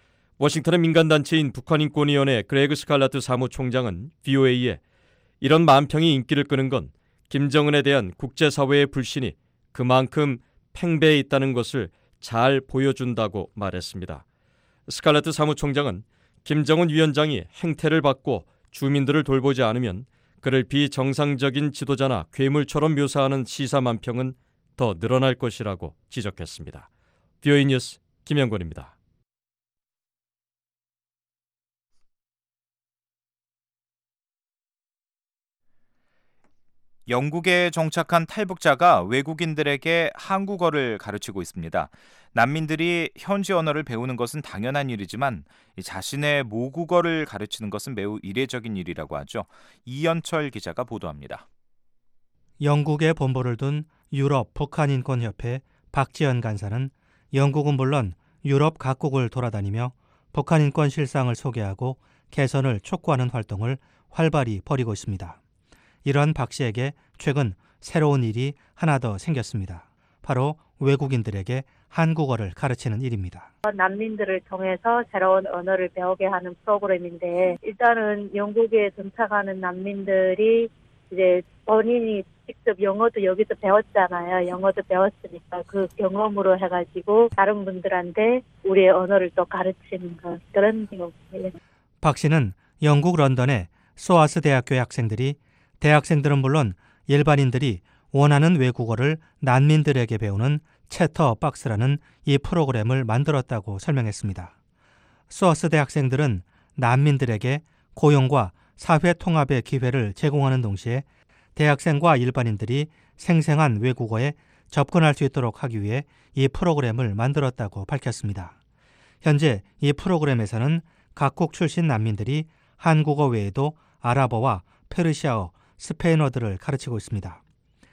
워싱턴의 민간단체인 북한인권위원회 그레그 스칼라트 사무총장은 VOA에 이런 만평이 인기를 끄는 건 김정은에 대한 국제사회의 불신이 그만큼 팽배해 있다는 것을 잘 보여준다고 말했습니다. 스칼라트 사무총장은 김정은 위원장이 행태를 바꿔 주민들을 돌보지 않으면 그를 비정상적인 지도자나 괴물처럼 묘사하는 시사만평은 더 늘어날 것이라고 지적했습니다. VOA 뉴스 김영권입니다. 영국에 정착한 탈북자가 외국인들에게 한국어를 가르치고 있습니다. 난민들이 현지 언어를 배우는 것은 당연한 일이지만 자신의 모국어를 가르치는 것은 매우 이례적인 일이라고 하죠. 이연철 기자가 보도합니다. 영국에 본부를 둔 유럽 북한인권협회 박지연 간사는 영국은 물론 유럽 각국을 돌아다니며 북한인권 실상을 소개하고 개선을 촉구하는 활동을 활발히 벌이고 있습니다. 이런 박 씨에게 최근 새로운 일이 하나 더 생겼습니다. 바로 외국인들에게 한국어를 가르치는 일입니다. 난민들을 통해서 새로운 언어를 배우게 하는 프로그램인데 일단은 영국에 정착하는 난민들이 이제 본인이 직접 영어도 여기서 배웠잖아요. 영어도 배웠으니까 그 경험으로 해가지고 다른 분들한테 우리의 언어를 또 가르치는 것 그런 경우예요. 박 씨는 영국 런던의 소아스 대학교의 학생들이 대학생들은 물론 일반인들이 원하는 외국어를 난민들에게 배우는 채터박스라는 이 프로그램을 만들었다고 설명했습니다. 소아스 대학생들은 난민들에게 고용과 사회 통합의 기회를 제공하는 동시에 대학생과 일반인들이 생생한 외국어에 접근할 수 있도록 하기 위해 이 프로그램을 만들었다고 밝혔습니다. 현재 이 프로그램에서는 각국 출신 난민들이 한국어 외에도 아랍어와 페르시아어, 스페인어들을 가르치고 있습니다.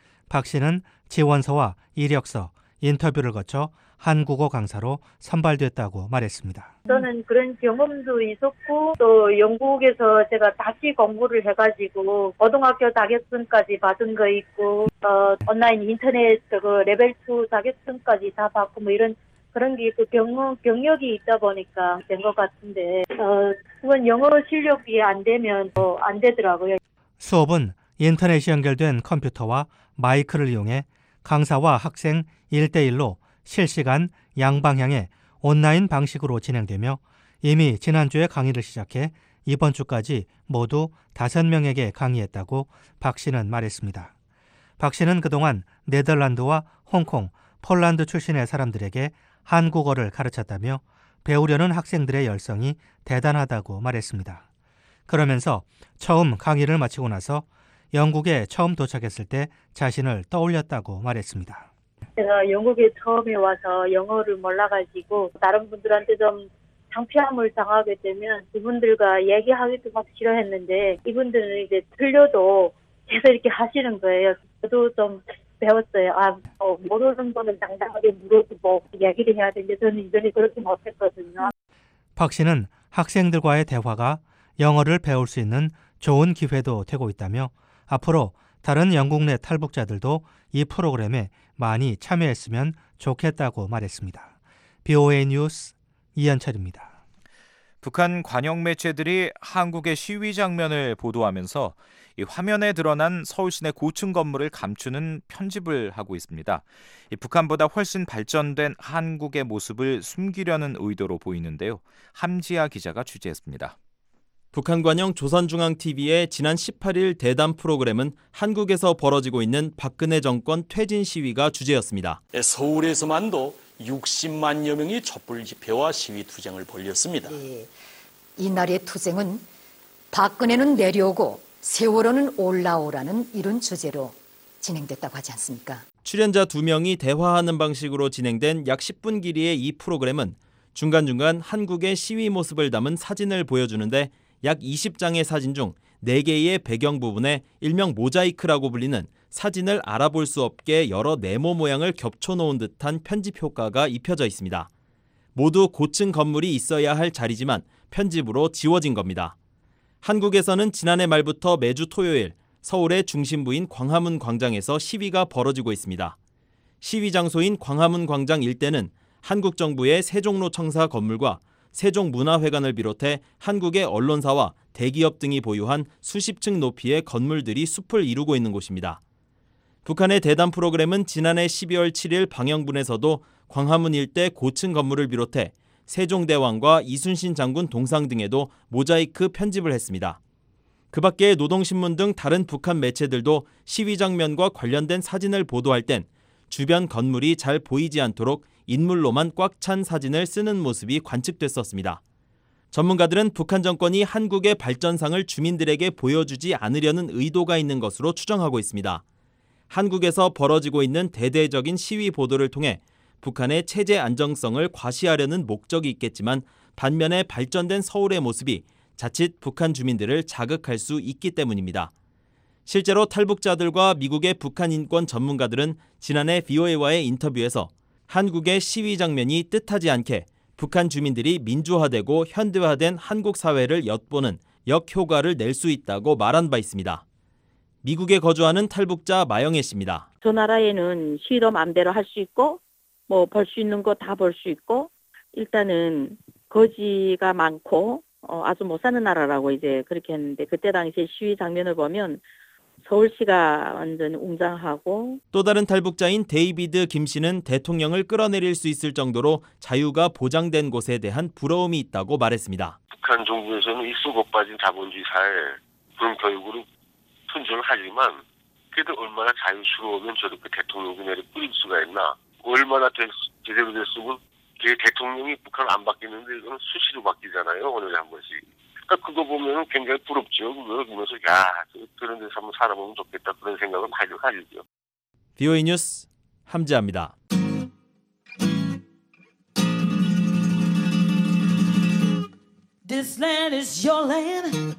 박 씨는 지원서와 이력서, 인터뷰를 거쳐 한국어 강사로 선발됐다고 말했습니다. 저는 그런 경험도 있었고 또 영국에서 제가 다시 공부를 해가지고 고등학교 자격증까지 받은 거 있고 온라인 인터넷 레벨 2 자격증까지 다 받고 뭐 이런 그런 게 있고 경력이 있다 보니까 된 것 같은데 그건 영어 실력이 안 되면 안 되더라고요. 수업은 인터넷이 연결된 컴퓨터와 마이크를 이용해 강사와 학생 1대1로 실시간 양방향의 온라인 방식으로 진행되며 이미 지난주에 강의를 시작해 이번 주까지 모두 5명에게 강의했다고 박 씨는 말했습니다. 박 씨는 그동안 네덜란드와 홍콩, 폴란드 출신의 사람들에게 한국어를 가르쳤다며 배우려는 학생들의 열성이 대단하다고 말했습니다. 그러면서 처음 강의를 마치고 나서 영국에 처음 도착했을 때 자신을 떠올렸다고 말했습니다. 제가 영국에 처음에 와서 영어를 몰라가지고 다른 분들한테 좀 창피함을 당하게 되면 그분들과 얘기하기도 막 싫어했는데 이분들은 이제 틀려도 계속 이렇게 하시는 거예요. 저도 좀 배웠어요. 모르는 거는 당당하게 물어보고 얘기를 해야 되는데 저는 이전에 그렇게 못했거든요. 박 씨는 학생들과의 대화가 영어를 배울 수 있는 좋은 기회도 되고 있다며 앞으로 다른 영국 내 탈북자들도 이 프로그램에 많이 참여했으면 좋겠다고 말했습니다. BOA 뉴스 이현철입니다. 북한 관영 매체들이 한국의 시위 장면을 보도하면서 이 화면에 드러난 서울 시내 고층 건물을 감추는 편집을 하고 있습니다. 이 북한보다 훨씬 발전된 한국의 모습을 숨기려는 의도로 보이는데요. 함지아 기자가 취재했습니다. 북한 관영 조선중앙TV의 지난 18일 대담 프로그램은 한국에서 벌어지고 있는 박근혜 정권 퇴진 시위가 주제였습니다. 서울에서만도 60만여 명이 촛불 집회와 시위 투쟁을 벌였습니다. 네, 이날의 투쟁은 박근혜는 내려오고 세월호는 올라오라는 이런 주제로 진행됐다고 하지 않습니까? 출연자 2명이 대화하는 방식으로 진행된 약 10분 길이의 이 프로그램은 중간중간 한국의 시위 모습을 담은 사진을 보여주는데 약 20장의 사진 중 4개의 배경 부분에 일명 모자이크라고 불리는 사진을 알아볼 수 없게 여러 네모 모양을 겹쳐놓은 듯한 편집 효과가 입혀져 있습니다. 모두 고층 건물이 있어야 할 자리지만 편집으로 지워진 겁니다. 한국에서는 지난해 말부터 매주 토요일 서울의 중심부인 광화문 광장에서 시위가 벌어지고 있습니다. 시위 장소인 광화문 광장 일대는 한국 정부의 세종로청사 건물과 세종문화회관을 비롯해 한국의 언론사와 대기업 등이 보유한 수십 층 높이의 건물들이 숲을 이루고 있는 곳입니다. 북한의 대담 프로그램은 지난해 12월 7일 방영분에서도 광화문 일대 고층 건물을 비롯해 세종대왕과 이순신 장군 동상 등에도 모자이크 편집을 했습니다. 그 밖에 노동신문 등 다른 북한 매체들도 시위 장면과 관련된 사진을 보도할 땐 주변 건물이 잘 보이지 않도록 인물로만 꽉 찬 사진을 쓰는 모습이 관측됐었습니다. 전문가들은 북한 정권이 한국의 발전상을 주민들에게 보여주지 않으려는 의도가 있는 것으로 추정하고 있습니다. 한국에서 벌어지고 있는 대대적인 시위 보도를 통해 북한의 체제 안정성을 과시하려는 목적이 있겠지만 반면에 발전된 서울의 모습이 자칫 북한 주민들을 자극할 수 있기 때문입니다. 실제로 탈북자들과 미국의 북한 인권 전문가들은 지난해 VOA와의 인터뷰에서 한국의 시위 장면이 뜻하지 않게 북한 주민들이 민주화되고 현대화된 한국 사회를 엿보는 역효과를 낼 수 있다고 말한 바 있습니다. 미국에 거주하는 탈북자 마영애 씨입니다. 저 나라에는 시위도 마음대로 할 수 있고 볼 수 있는 거 다 볼 수 있고 일단은 거지가 많고 아주 못 사는 나라라고 이제 그렇게 했는데 그때 당시에 시위 장면을 보면 서울시가 완전 웅장하고 또 다른 탈북자인 데이비드 김 씨는 대통령을 끌어내릴 수 있을 정도로 자유가 보장된 곳에 대한 부러움이 있다고 말했습니다. 북한 정부에서는 이 썩어 빠진 자본주의 사회 그런 교육으로 선전을 하지만 그래도 얼마나 자유스러우면 저렇게 대통령도 내려 뿌릴 수가 있나. 얼마나 제대로 됐으면 대통령이 북한을 안 바뀌는데 이거는 수시로 바뀌잖아요. 오늘에 한 번씩. 그러니까 그거 보면 굉장히 부럽죠. 그러면서 그런 데서 한번 살아보면 좋겠다 그런 생각은 가지죠. BOA 뉴스 함지아입니다. This land is your land.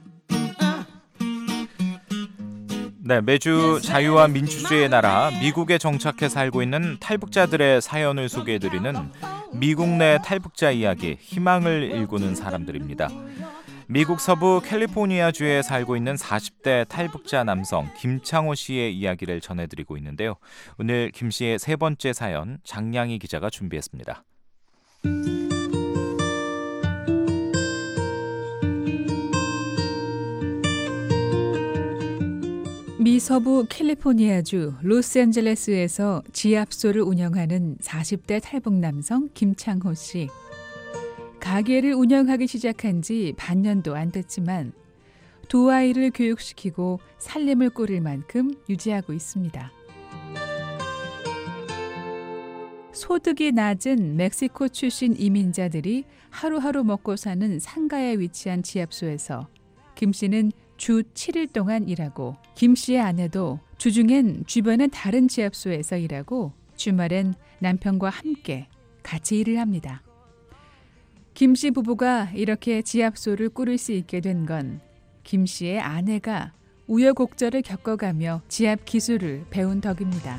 네, 매주 자유와 민주주의의 나라 미국에 정착해 살고 있는 탈북자들의 사연을 소개해드리는 미국 내 탈북자 이야기, 희망을 일구는 사람들입니다. 미국 서부 캘리포니아주에 살고 있는 40대 탈북자 남성 김창호 씨의 이야기를 전해드리고 있는데요. 오늘 김 씨의 세 번째 사연 장량희 기자가 준비했습니다. 미서부 캘리포니아주 로스앤젤레스에서 지압소를 운영하는 40대 탈북 남성 김창호 씨. 가게를 운영하기 시작한 지 반년도 안 됐지만 두 아이를 교육시키고 살림을 꾸릴 만큼 유지하고 있습니다. 소득이 낮은 멕시코 출신 이민자들이 하루하루 먹고 사는 상가에 위치한 지압소에서 김 씨는 주 7일 동안 일하고 김 씨의 아내도 주중엔 주변의 다른 지압소에서 일하고 주말엔 남편과 함께 같이 일을 합니다. 김 씨 부부가 이렇게 지압소를 꾸릴 수 있게 된 건 김 씨의 아내가 우여곡절을 겪어가며 지압 기술을 배운 덕입니다.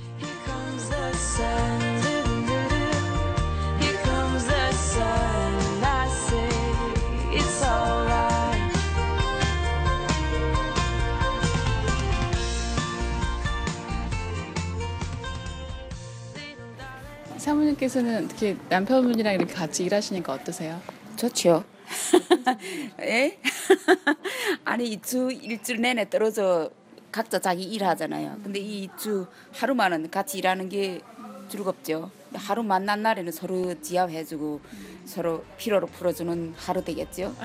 사모님께서는 특히 남편분이랑 이렇게 같이 일하시니까 어떠세요? 좋죠. 예? 아니 주 일주일 내내 떨어져 각자 자기 일하잖아요. 근데 이 주 하루만은 같이 일하는 게 즐겁죠. 하루 만난 날에는 서로 지압해주고 서로 피로를 풀어주는 하루 되겠죠.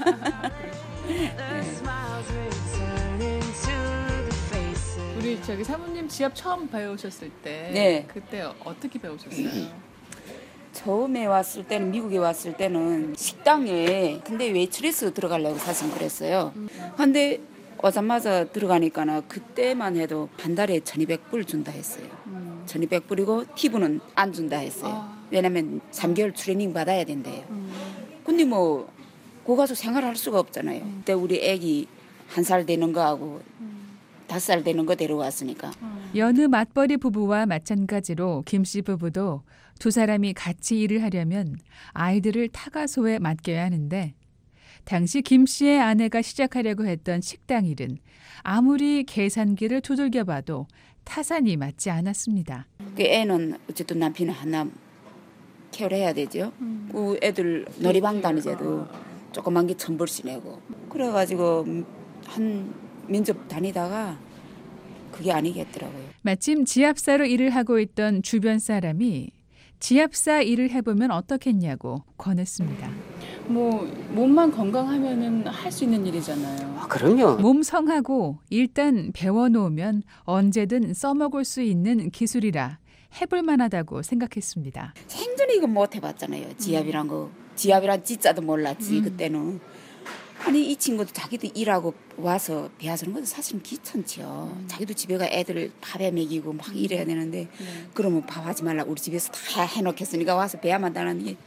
우리 저기 사모님 지압 처음 배우셨을 때 네. 그때 어떻게 배우셨어요? 처음에 왔을 때는 미국에 왔을 때는 식당에 근데 웨이트리스 들어가려고 사실 그랬어요. 근데 오자마자 들어가니까는 그때만 해도 한 달에 1,200불 준다 했어요. 1,200불이고 팁은 안 준다 했어요. 왜냐면 3개월 트레이닝 받아야 된대요. 근데 뭐 거기 가서 생활할 수가 없잖아요. 그때 우리 애기 1살 되는 거하고 5살 되는 거 데려왔으니까. 여느 맞벌이 부부와 마찬가지로 김 씨 부부도 두 사람이 같이 일을 하려면 아이들을 타가소에 맡겨야 하는데 당시 김 씨의 아내가 시작하려고 했던 식당 일은 아무리 계산기를 두들겨 봐도 타산이 맞지 않았습니다. 그 애는 어쨌든 남편은 하나 케어해야 되죠. 그 애들 놀이방 다니제도 조그만 게 1,000불씩 내고 그래가지고 한 면접 다니다가 그게 아니겠더라고요. 마침 지압사로 일을 하고 있던 주변 사람이 지압사 일을 해보면 어떻겠냐고 권했습니다. 뭐 몸만 건강하면은 할 수 있는 일이잖아요. 그럼요. 몸 성하고 일단 배워놓으면 언제든 써먹을 수 있는 기술이라 해볼 만하다고 생각했습니다. 생전에 이거 못 해봤잖아요. 지압이란 거. 지압이란 찌자도 몰랐지 그때는. 아니 이 친구도 자기도 일하고 와서 배워주는 것도 사실은 귀찮죠. 자기도 집에 가 애들 밥에 먹이고 막 이래야 되는데 그러면 밥 하지 말라 우리 집에서 다 해놓겠으니까 와서 배워만 다는 게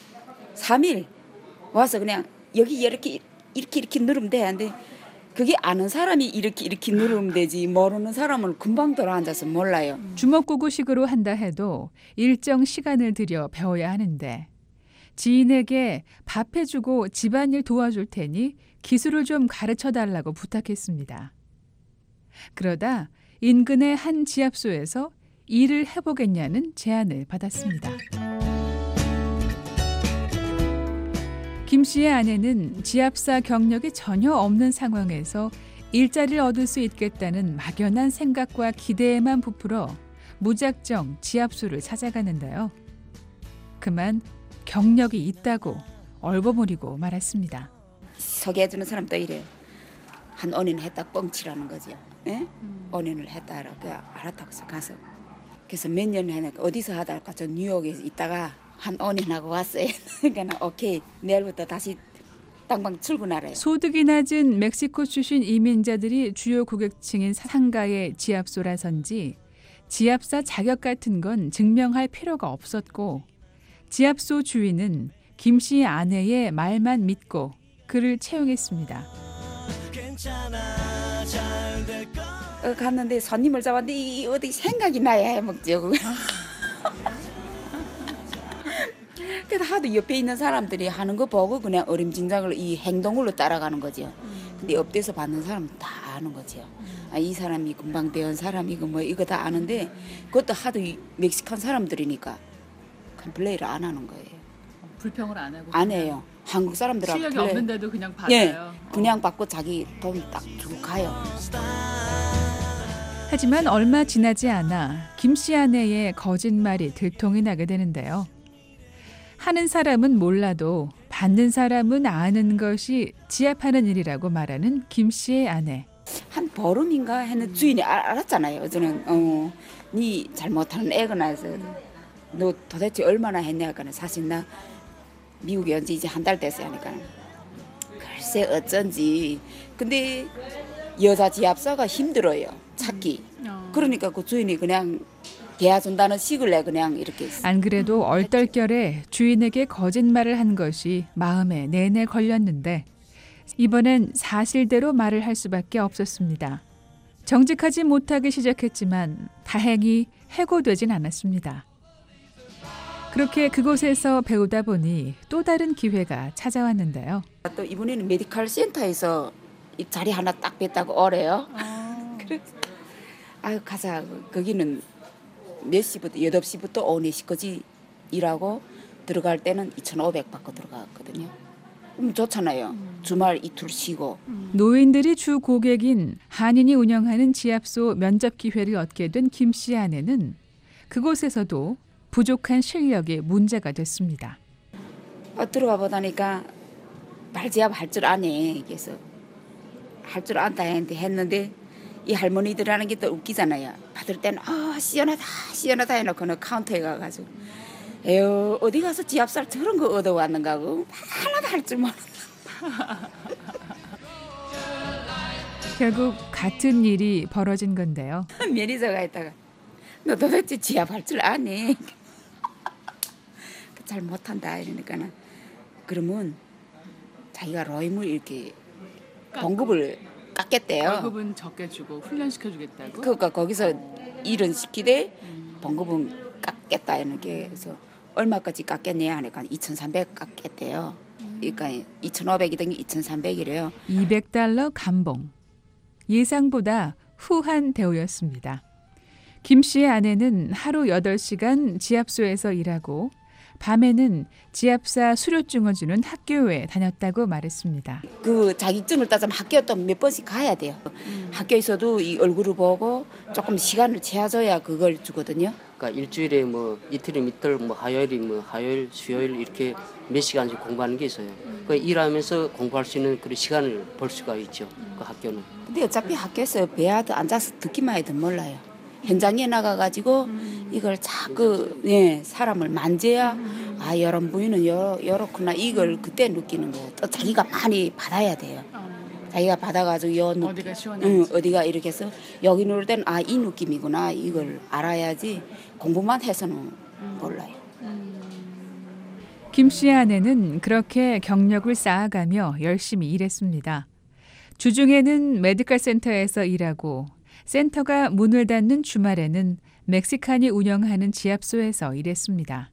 3일 와서 그냥 여기 이렇게 누르면 되는데 그게 아는 사람이 이렇게 누르면 되지 모르는 사람은 금방 돌아앉아서 몰라요. 주먹구구식으로 한다 해도 일정 시간을 들여 배워야 하는데 지인에게 밥 해주고 집안일 도와줄 테니 기술을 좀 가르쳐달라고 부탁했습니다. 그러다 인근의 한 지압소에서 일을 해보겠냐는 제안을 받았습니다. 김 씨의 아내는 지압사 경력이 전혀 없는 상황에서 일자리를 얻을 수 있겠다는 막연한 생각과 기대에만 부풀어 무작정 지압소를 찾아가는데요. 그만 경력이 있다고 얼버무리고 말았습니다. 소개해주는 사람도 이래. 한 5년 했다 뻥치라는 거죠. 예? 5년을 했다 알았다고 가서. 그래서 몇 년 해니까 어디서 하다가 저 뉴욕에서 있다가 한 5년 하고 왔어요. 그러니까 오케이 내일부터 다시 당방 출근하래요. 소득이 낮은 멕시코 출신 이민자들이 주요 고객층인 상가의 지압소라선지 지압사 자격 같은 건 증명할 필요가 없었고 지압소 주인은 김 씨의 아내의 말만 믿고 그를 채용했습니다. 갔는데 손님을 잡았는데 이 어디 생각이 나야 해먹죠. 그래서 하도 옆에 있는 사람들이 하는 거 보고 그냥 어림짐작을 이 행동으로 따라가는 거죠. 근데 옆에서 받는 사람은 다 아는 거죠. 아, 이 사람이 금방 배운 사람이고 뭐 이거 다 아는데 그것도 하도 멕시칸 사람들이니까 컴플레인을 안 하는 거예요. 불평을 안 하고 안 해요. 한국 사람들하고 실력이 없는데도 그냥 받아요. 예, 그냥 받고 자기 돈 딱 주고 가요. 하지만 얼마 지나지 않아 김 씨 아내의 거짓말이 들통이 나게 되는데요. 하는 사람은 몰라도 받는 사람은 아는 것이 지압하는 일이라고 말하는 김 씨의 아내. 한 보름인가 했는 주인이 알았잖아요. 저는 네 잘못하는 애가 나서 너 도대체 얼마나 했냐 하니까 사실 나 미국에 온 지 이제 한 달 됐어요 하니까 글쎄 어쩐지. 근데 여자 지압사가 힘들어요. 찾기. 그러니까 그 주인이 그냥 대해준다는 식을래 그냥 이렇게. 안 그래도 얼떨결에 주인에게 거짓말을 한 것이 마음에 내내 걸렸는데 이번엔 사실대로 말을 할 수밖에 없었습니다. 정직하지 못하기 시작했지만 다행히 해고되진 않았습니다. 그렇게 그곳에서 배우다 보니 또 다른 기회가 찾아왔는데요. 또 이번에는 메디컬 센터에서 이 자리 하나 딱 뺐다고 오래요. 그래서 아유 가자. 거기는 몇 시부터 8시부터 오후 4시까지 일하고 들어갈 때는 2,500 받고 들어갔거든요. 좋잖아요. 주말 이틀 쉬고. 노인들이 주 고객인 한인이 운영하는 지압소 면접 기회를 얻게 된 김 씨 아내는 그곳에서도 부족한 실력이 문제가 됐습니다. 들어가 보다니까 발지압 할 줄 아네. 그래서 할 줄 안다 했는데 이 할머니들이라는 게 또 웃기잖아요. 받을 때는 시원하다 해놓고는 카운터에 가가지고 에휴 어디 가서 지압살 저런 거 얻어왔는가 하고 하나도 할 줄 모르는. 결국 같은 일이 벌어진 건데요. 매니저가 있다가 너 도대체 지압할 줄 아니? 잘 못한다 이러니까는 그러면 자기가 로임을 이렇게 봉급을 깎겠대요. 월급은 적게 주고 훈련시켜주겠다고? 그러니까 거기서 일은 시키되 봉급은 깎겠다 이렇게 해서 얼마까지 깎겠냐 하니까 2,300 깎겠대요. 그러니까 2,500이든 2,300이래요. $200 감봉. 예상보다 후한 대우였습니다. 김 씨의 아내는 하루 8시간 지압소에서 일하고 밤에는 지압사 수료증을 주는 학교에 다녔다고 말했습니다. 그 자격증을 따자면 학교에 또 몇 번씩 가야 돼요. 학교에서도 이 얼굴을 보고 조금 시간을 채워줘야 그걸 주거든요. 그러니까 일주일에 뭐 이틀이면 이틀, 뭐 화요일, 수요일 이렇게 몇 시간씩 공부하는 게 있어요. 그 일하면서 공부할 수 있는 그런 시간을 벌 수가 있죠. 그 학교는. 근데 어차피 학교에서 배아도 앉아서 듣기만 해도 몰라요. 현장에 나가가지고 이걸 자꾸 사람을 만져야 이런 부위는 요렇구나 이걸 그때 느끼는 거예요. 또 자기가 많이 받아야 돼요. 자기가 받아가지고 어디가 시원한지. 어디가 이렇게 해서 여기 누를 때는 이 느낌이구나 이걸 알아야지 공부만 해서는 몰라요. 김 씨의 아내는 그렇게 경력을 쌓아가며 열심히 일했습니다. 주중에는 메디컬 센터에서 일하고 센터가 문을 닫는 주말에는 멕시칸이 운영하는 지압소에서 일했습니다.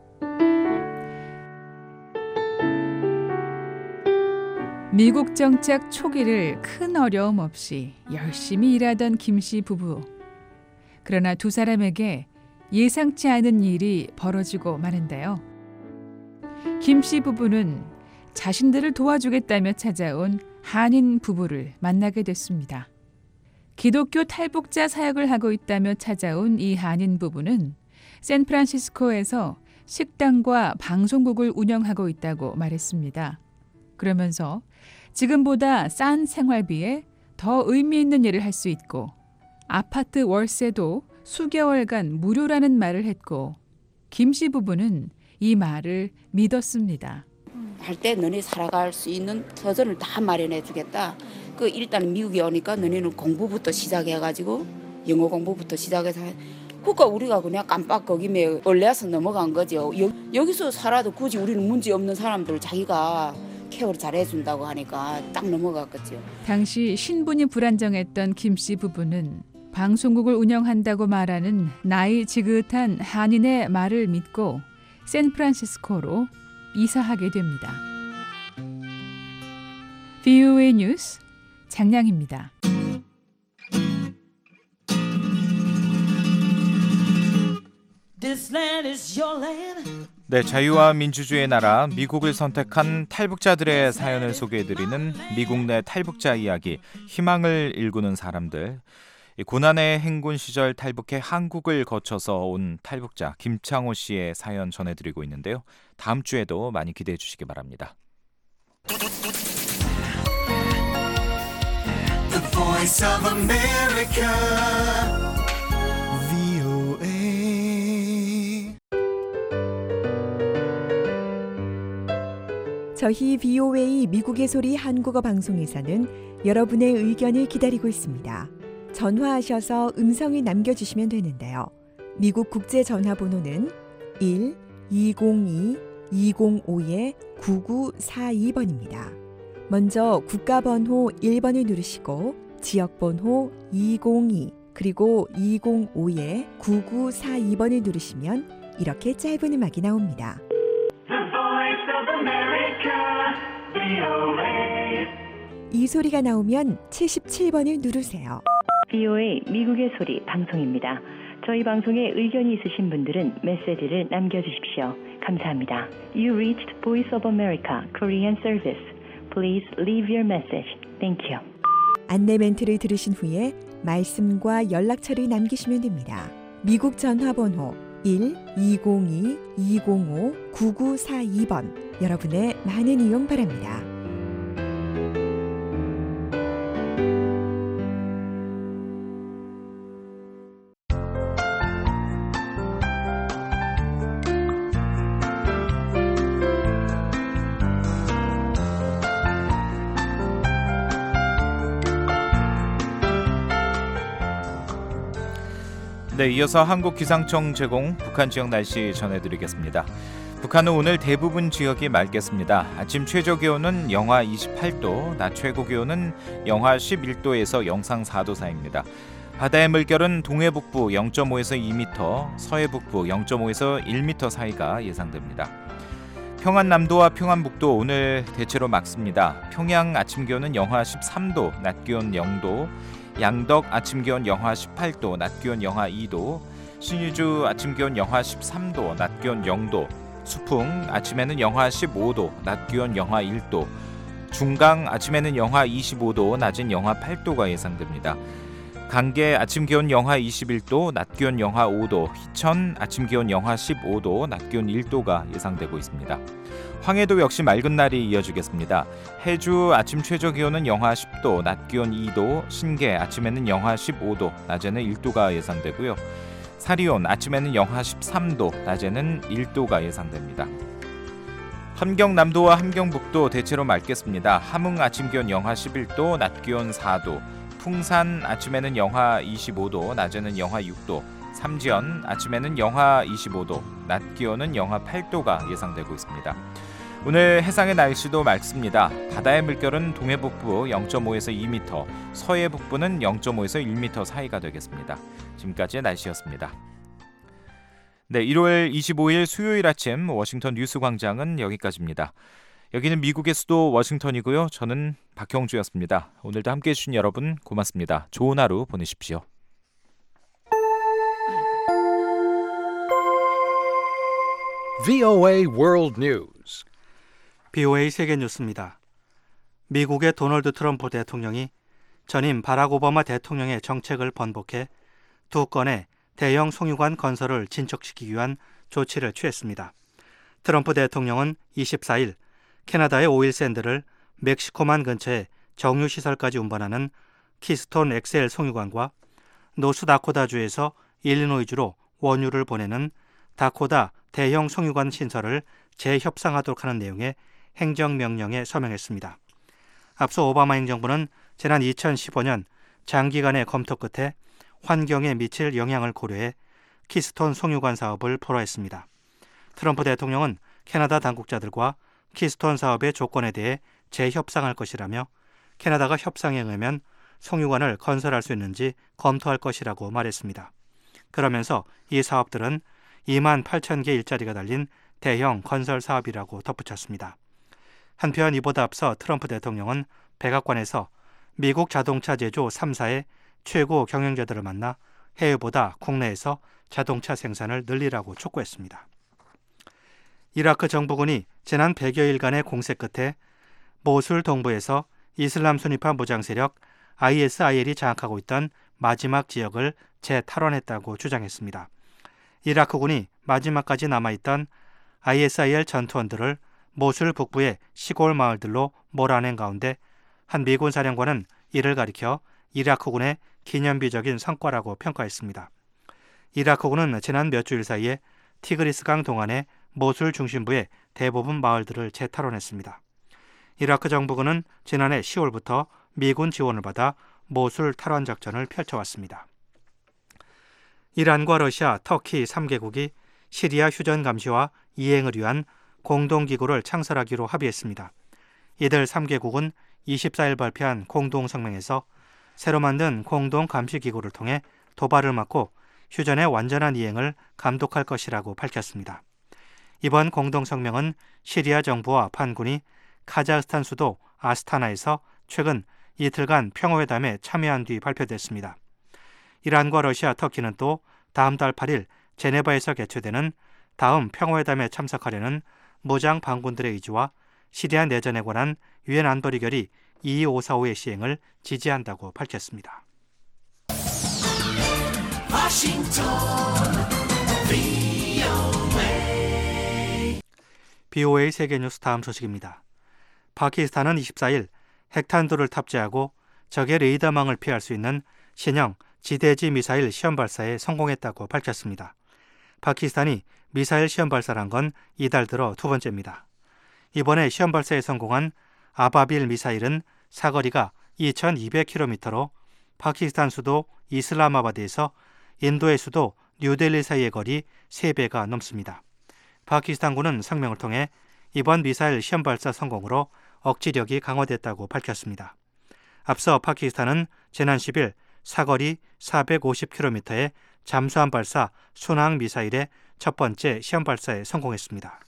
미국 정착 초기를 큰 어려움 없이 열심히 일하던 김 씨 부부. 그러나 두 사람에게 예상치 않은 일이 벌어지고 마는데요. 김 씨 부부는 자신들을 도와주겠다며 찾아온 한인 부부를 만나게 됐습니다. 기독교 탈북자 사역을 하고 있다며 찾아온 이 한인 부부는 샌프란시스코에서 식당과 방송국을 운영하고 있다고 말했습니다. 그러면서 지금보다 싼 생활비에 더 의미 있는 일을 할 수 있고 아파트 월세도 수개월간 무료라는 말을 했고 김 씨 부부는 이 말을 믿었습니다. 할 때 너네 살아갈 수 있는 터전을 다 마련해 주겠다. 일단 미국에 오니까 너네는 공부부터 시작해가지고 영어 공부부터 시작해서 그러니까 우리가 그냥 깜빡거기며 얼려서 넘어간 거죠. 여기서 살아도 굳이 우리는 문제 없는 사람들 자기가 케어를 잘해준다고 하니까 딱 넘어갔겠죠. 당시 신분이 불안정했던 김 씨 부부는 방송국을 운영한다고 말하는 나이 지긋한 한인의 말을 믿고 샌프란시스코로 이사하게 됩니다. VOA 뉴스 장량입니다. 네, 자유와 민주주의의 나라 미국을 선택한 탈북자들의 사연을 소개해드리는 미국 내 탈북자 이야기, 희망을 일구는 사람들. 고난의 행군 시절 탈북해 한국을 거쳐서 온 탈북자 김창호 씨의 사연 전해드리고 있는데요. 다음 주에도 많이 기대해 주시기 바랍니다. The Voice of America, VOA. 저희 VOA 미국의 소리 한국어 방송에서는 여러분의 의견을 기다리고 있습니다. 전화하셔서 음성을 남겨주시면 되는데요. 미국 국제 전화번호는 1-202-205-9942번입니다. 먼저 국가번호 1번을 누르시고 지역번호 202 그리고 205-9942번을 누르시면 이렇게 짧은 음악이 나옵니다. 이 소리가 나오면 77번을 누르세요. VOA 미국의 소리 방송입니다. 저희 방송에 의견이 있으신 분들은 메시지를 남겨주십시오. 감사합니다. You reached Voice of America Korean Service. Please leave your message. Thank you. 안내 멘트를 들으신 후에 말씀과 연락처를 남기시면 됩니다. 미국 전화번호 1-202-205-9942번 여러분의 많은 이용 바랍니다. 네, 이어서 한국기상청 제공 북한 지역 날씨 전해드리겠습니다. 북한은 오늘 대부분 지역이 맑겠습니다. 아침 최저 기온은 영하 28도, 낮 최고 기온은 영하 11도에서 영상 4도 사이입니다. 바다의 물결은 동해북부 0.5에서 2m, 서해북부 0.5에서 1m 사이가 예상됩니다. 평안남도와 평안북도 오늘 대체로 맑습니다. 평양 아침 기온은 영하 13도, 낮 기온 0도, 양덕 아침 기온 영하 18도, 낮 기온 영하 2도, 신의주 아침 기온 영하 13도, 낮 기온 0도, 수풍 아침에는 영하 15도, 낮 기온 영하 1도, 중강 아침에는 영하 25도, 낮은 영하 8도가 예상됩니다. 강계 아침 기온 영하 21도, 낮 기온 영하 5도, 희천 아침 기온 영하 15도, 낮 기온 1도가 예상되고 있습니다. 황해도 역시 맑은 날이 이어지겠습니다. 해주 아침 최저 기온은 영하 10도, 낮 기온 2도, 신계 아침에는 영하 15도, 낮에는 1도가 예상되고요. 사리온 아침에는 영하 13도, 낮에는 1도가 예상됩니다. 함경남도와 함경북도 대체로 맑겠습니다. 함흥 아침 기온 영하 11도, 낮 기온 4도, 풍산 아침에는 영하 25도, 낮에는 영하 6도, 삼지연 아침에는 영하 25도, 낮 기온은 영하 8도가 예상되고 있습니다. 오늘 해상의 날씨도 맑습니다. 바다의 물결은 동해북부 0.5에서 2m, 서해북부는 0.5에서 1m 사이가 되겠습니다. 지금까지의 날씨였습니다. 네, 1월 25일 수요일 아침 워싱턴 뉴스광장은 여기까지입니다. 여기는 미국의 수도 워싱턴이고요. 저는 박형주였습니다. 오늘도 함께해 주신 여러분 고맙습니다. 좋은 하루 보내십시오. VOA World News. VOA 세계 뉴스입니다. 미국의 도널드 트럼프 대통령이 전임 바락 오바마 대통령의 정책을 번복해 두 건의 대형 송유관 건설을 진척시키기 위한 조치를 취했습니다. 트럼프 대통령은 24일 캐나다의 오일샌드를 멕시코만 근처에 정유시설까지 운반하는 키스톤 XL 송유관과 노스다코타주에서 일리노이주로 원유를 보내는 다코다 대형 송유관 신설을 재협상하도록 하는 내용의 행정명령에 서명했습니다. 앞서 오바마 행정부는 지난 2015년 장기간의 검토 끝에 환경에 미칠 영향을 고려해 키스톤 송유관 사업을 불허했습니다. 트럼프 대통령은 캐나다 당국자들과 키스톤 사업의 조건에 대해 재협상할 것이라며 캐나다가 협상에 응하면 송유관을 건설할 수 있는지 검토할 것이라고 말했습니다. 그러면서 이 사업들은 2만 8천 개 일자리가 달린 대형 건설 사업이라고 덧붙였습니다. 한편 이보다 앞서 트럼프 대통령은 백악관에서 미국 자동차 제조 3사의 최고 경영자들을 만나 해외보다 국내에서 자동차 생산을 늘리라고 촉구했습니다. 이라크 정부군이 지난 100여일간의 공세 끝에 모술 동부에서 이슬람 순위파 무장 세력 ISIL이 장악하고 있던 마지막 지역을 재탈환했다고 주장했습니다. 이라크군이 마지막까지 남아있던 ISIL 전투원들을 모술 북부의 시골 마을들로 몰아낸 가운데 한 미군 사령관은 이를 가리켜 이라크군의 기념비적인 성과라고 평가했습니다. 이라크군은 지난 몇 주일 사이에 티그리스강 동안의 모술 중심부의 대부분 마을들을 재탈환했습니다. 이라크 정부군은 지난해 10월부터 미군 지원을 받아 모술 탈환 작전을 펼쳐왔습니다. 이란과 러시아, 터키 3개국이 시리아 휴전 감시와 이행을 위한 공동기구를 창설하기로 합의했습니다. 이들 3개국은 24일 발표한 공동성명에서 새로 만든 공동감시기구를 통해 도발을 막고 휴전의 완전한 이행을 감독할 것이라고 밝혔습니다. 이번 공동성명은 시리아 정부와 반군이 카자흐스탄 수도 아스타나에서 최근 이틀간 평화회담에 참여한 뒤 발표됐습니다. 이란과 러시아, 터키는 또 다음 달 8일 제네바에서 개최되는 다음 평화회담에 참석하려는 무장 반군들의 의지와 시리아 내전에 관한 유엔 안보리 결의 22545의 시행을 지지한다고 밝혔습니다. BOA 세계뉴스 다음 소식입니다. 파키스탄은 24일 핵탄두를 탑재하고 적의 레이더망을 피할 수 있는 신형 지대지 미사일 시험 발사에 성공했다고 밝혔습니다. 파키스탄이 미사일 시험 발사를 한 건 이달 들어 두 번째입니다. 이번에 시험 발사에 성공한 아바빌 미사일은 사거리가 2200km로 파키스탄 수도 이슬라마바드에서 인도의 수도 뉴델리 사이의 거리 3배가 넘습니다. 파키스탄군은 성명을 통해 이번 미사일 시험 발사 성공으로 억지력이 강화됐다고 밝혔습니다. 앞서 파키스탄은 지난 10일 사거리 450km의 잠수함 발사 순항 미사일의 첫 번째 시험 발사에 성공했습니다.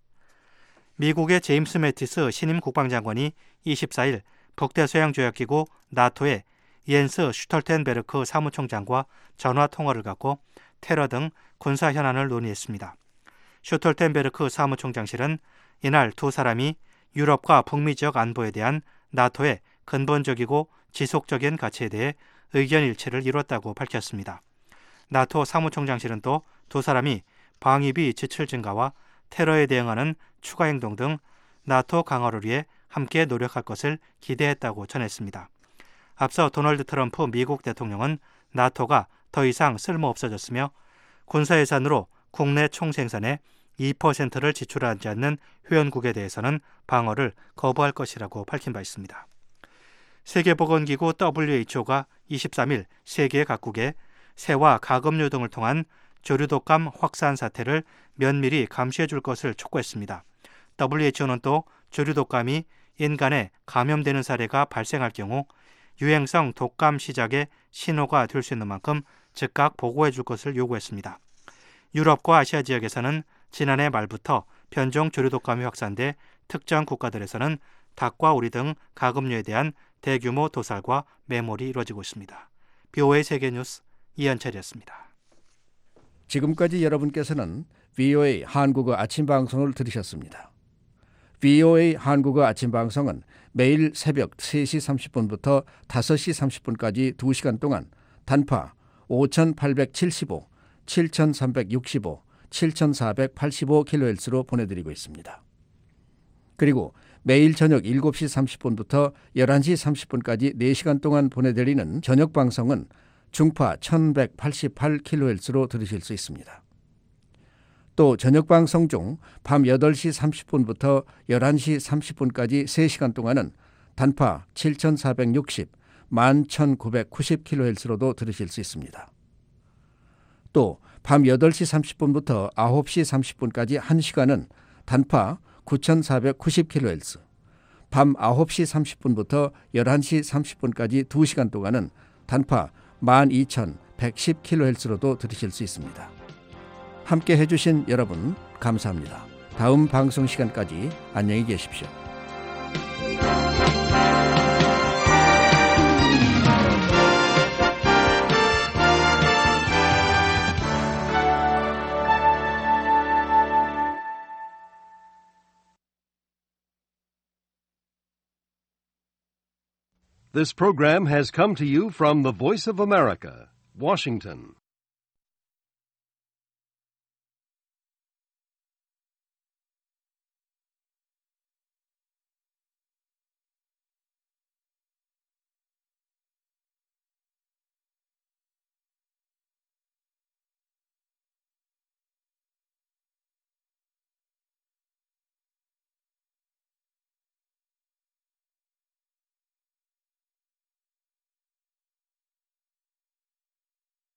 미국의 제임스 매티스 신임 국방장관이 24일 북대서양조약기구 나토의 옌스 슈털텐베르크 사무총장과 전화통화를 갖고 테러 등 군사 현안을 논의했습니다. 슈털텐베르크 사무총장실은 이날 두 사람이 유럽과 북미 지역 안보에 대한 나토의 근본적이고 지속적인 가치에 대해 의견 일치를 이뤘다고 밝혔습니다. 나토 사무총장실은 또 두 사람이 방위비 지출 증가와 테러에 대응하는 추가 행동 등 나토 강화를 위해 함께 노력할 것을 기대했다고 전했습니다. 앞서 도널드 트럼프 미국 대통령은 나토가 더 이상 쓸모없어졌으며 군사 예산으로 국내 총생산의 2%를 지출하지 않는 회원국에 대해서는 방어를 거부할 것이라고 밝힌 바 있습니다. 세계보건기구 WHO가 23일 세계 각국에 새와 가금류 등을 통한 조류독감 확산 사태를 면밀히 감시해 줄 것을 촉구했습니다. WHO는 또 조류독감이 인간에 감염되는 사례가 발생할 경우 유행성 독감 시작의 신호가 될 수 있는 만큼 즉각 보고해 줄 것을 요구했습니다. 유럽과 아시아 지역에서는 지난해 말부터 변종 조류독감이 확산돼 특정 국가들에서는 닭과 오리 등 가금류에 대한 대규모 도살과 매몰이 이루어지고 있습니다. BOA 세계뉴스 이현철이었습니다. 지금까지 여러분께서는 VOA 한국어 아침방송을 들으셨습니다. VOA 한국어 아침방송은 매일 새벽 3시 30분부터 5시 30분까지 2시간 동안 단파 5875, 7365, 7485kHz로 보내드리고 있습니다. 그리고 매일 저녁 7시 30분부터 11시 30분까지 4시간 동안 보내드리는 저녁 방송은 중파 1188kHz로 들으실 수 있습니다. 또 저녁 방송 중 밤 8시 30분부터 11시 30분까지 3시간 동안은 단파 7460, 11990kHz로도 들으실 수 있습니다. 또 밤 8시 30분부터 9시 30분까지 1시간은 단파 9490kHz, 밤 9시 30분부터 11시 30분까지 2시간 동안은 단파 12110kHz로도 들으실 수 있습니다. 함께 해주신 여러분 감사합니다. 다음 방송 시간까지 안녕히 계십시오. This program has come to you from the Voice of America, Washington.